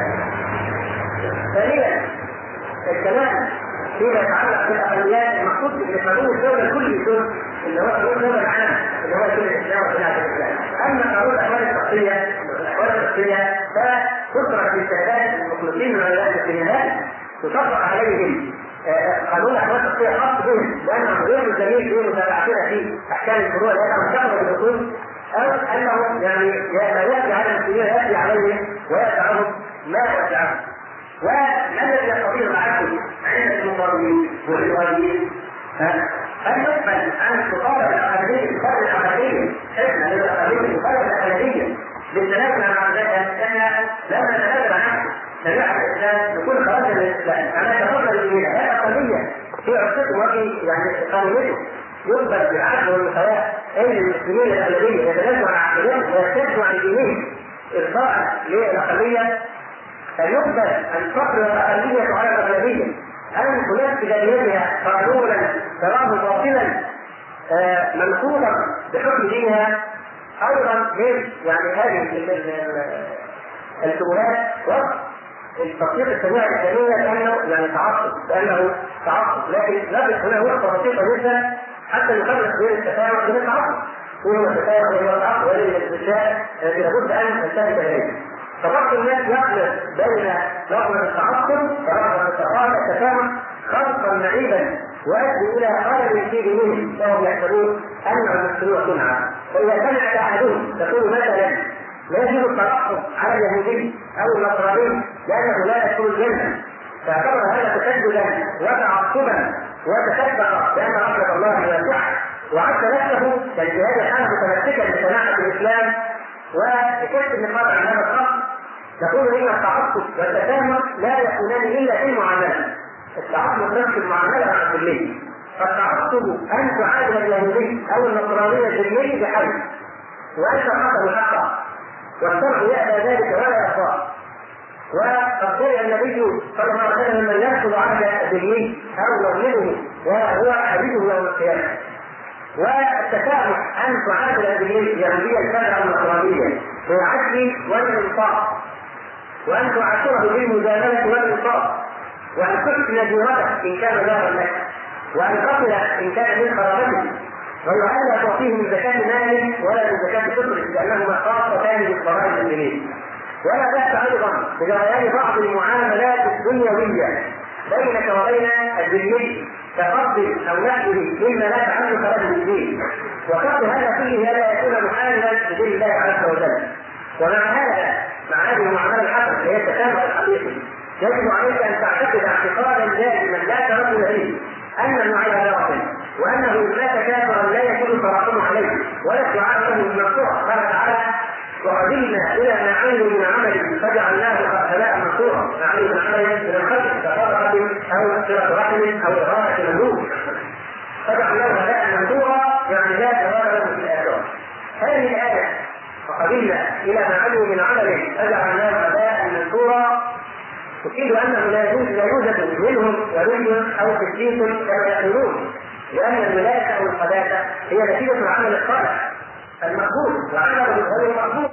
B: ثانيا الكلام فيما يتعلق بالاقليات المقصود بقانون الدوله الكلي دول اللي هو قانون الدوله العام اللي هو كل الاسلام وخلاف الاسلام. اما قانون الاحوال الشخصيه الاحوال الشخصيه فتترك للسادات المخلصين من عباد الكلمات تطبق عليهم قانون الاحوال الشخصيه خاص بهم لانهم غير ملزمين في متابعتنا في احكام الفروع لانهم شغلوا بالاصول او انه يعني ما ياتي على المسلمين ياتي عليهم ويدفعهم ما يدفعهم. وما الذي يستطيع العدل عند المقربين والإراديين أن يقبل أن تطابق الأقلية بفرق الأقلية إحنا للأقلية بفرق الأقلية بالتنازل عن ذلك إحنا لما نتنازل عنه شريعة الإسلام يكون خارجا من الإسلام أنا تفضل الدين هذه الأقلية في عصته وفي يعني قانونيته يقبل بالعدل والمساواة أن المسلمين الأقلية يتنازلوا عن عقلهم ويرتدوا عن دينهم إرضاء للأقلية فيقبل أن تقبل الأقلية على الأغلبية أن تنفذ بيدها قانونا تراه باطلا منصوبا بحكم دينها أيضا من يعني هذه الشبهات والتطبيق الشريعة الإسلامية لأنه يعني تعصب لأنه تعصب لكن لابد هنا نقطة بسيطة جدا حتى نفرق بين التفاهم وبين التعصب وهو التفاهم وهو التعصب وهذه الاشياء التي لابد أن ننتبه إليها. فبعض الناس يخلط بين رغبة التعصب ورغبة التفاهم خلطا معيبا ويؤدي الى خلل في دينهم وهم يحسبون ان المسلمين صنعا. فاذا سمعت احدهم تقول مثلا لا يجوز التعصب على اليهودي او النصراني لانه لا يدخل الجنه، فاعتبر هذا تشددا وتعصبا وتشبه بان رحمه الله واسعه وعد نفسه بل في هذه الحاله متمسكا بصناعه الاسلام وكشف النقاط عن هذا الخط. نقول ان التعصب والتسامح لا يكونان الا في المعامله. التعصب نفس المعامله مع الكليه. فالتعصب ان تعادل اليهودي او النصراني الذمي بحل وان تقاتل حقا والشرع يأبى ذلك ولا يرضاه. وقد قال النبي صلى الله عليه وسلم من يحصل على الذمي او يظلمه وهو حديثه يوم القيامه. والتسامح ان تعادل اليهوديه الكافره النصرانيه بالعدل والانصاف وان تعاشره بالمجامله والانصاف وان تحسن جيرته ان كان جارا لك وان تصل ان كان من قرابته غير ان لا تعطيه من زكاه ماله ولا من زكاه فطره لانهما خاصتان بالفرائض المسلمين. ولا بأس ايضا بجريان بعض المعاملات الدنيويه بينك وبين الذمي كقبض او نحوه مما لا تعلق له بالدين، وقبض هذا فيه لا يكون محاربا بدين الله عز وجل. ومع هذا مع هذه المعامله الحسنه هي التسامح الحقيقي يجب عليك ان تعتقد اعتقادا دائما لا تردد فيه ان المعامله باطل وانه اذا مات كافرا لا يكون التراحم عليه ولا الدعاء له بالمشروع. قال تعالى وقدمنا الى ما عملوا من عمل فجعلناه هباء منثورا. ما عملوا من عمل من الخلق كفرقه او صله رحم او اغاثه مملوك فجعلناه هباء منثورا يعني لا ثواب له في الاخره. قبلنا إلى ما عملوا من عمل فجعلناه هباء منثورا، تفيد أنه لا يوجد منهم ولي أو قديس كما يقولون، لأن الولاية أو القداسة هي نتيجة العمل الصالح المقبول وعمل غير المقبول.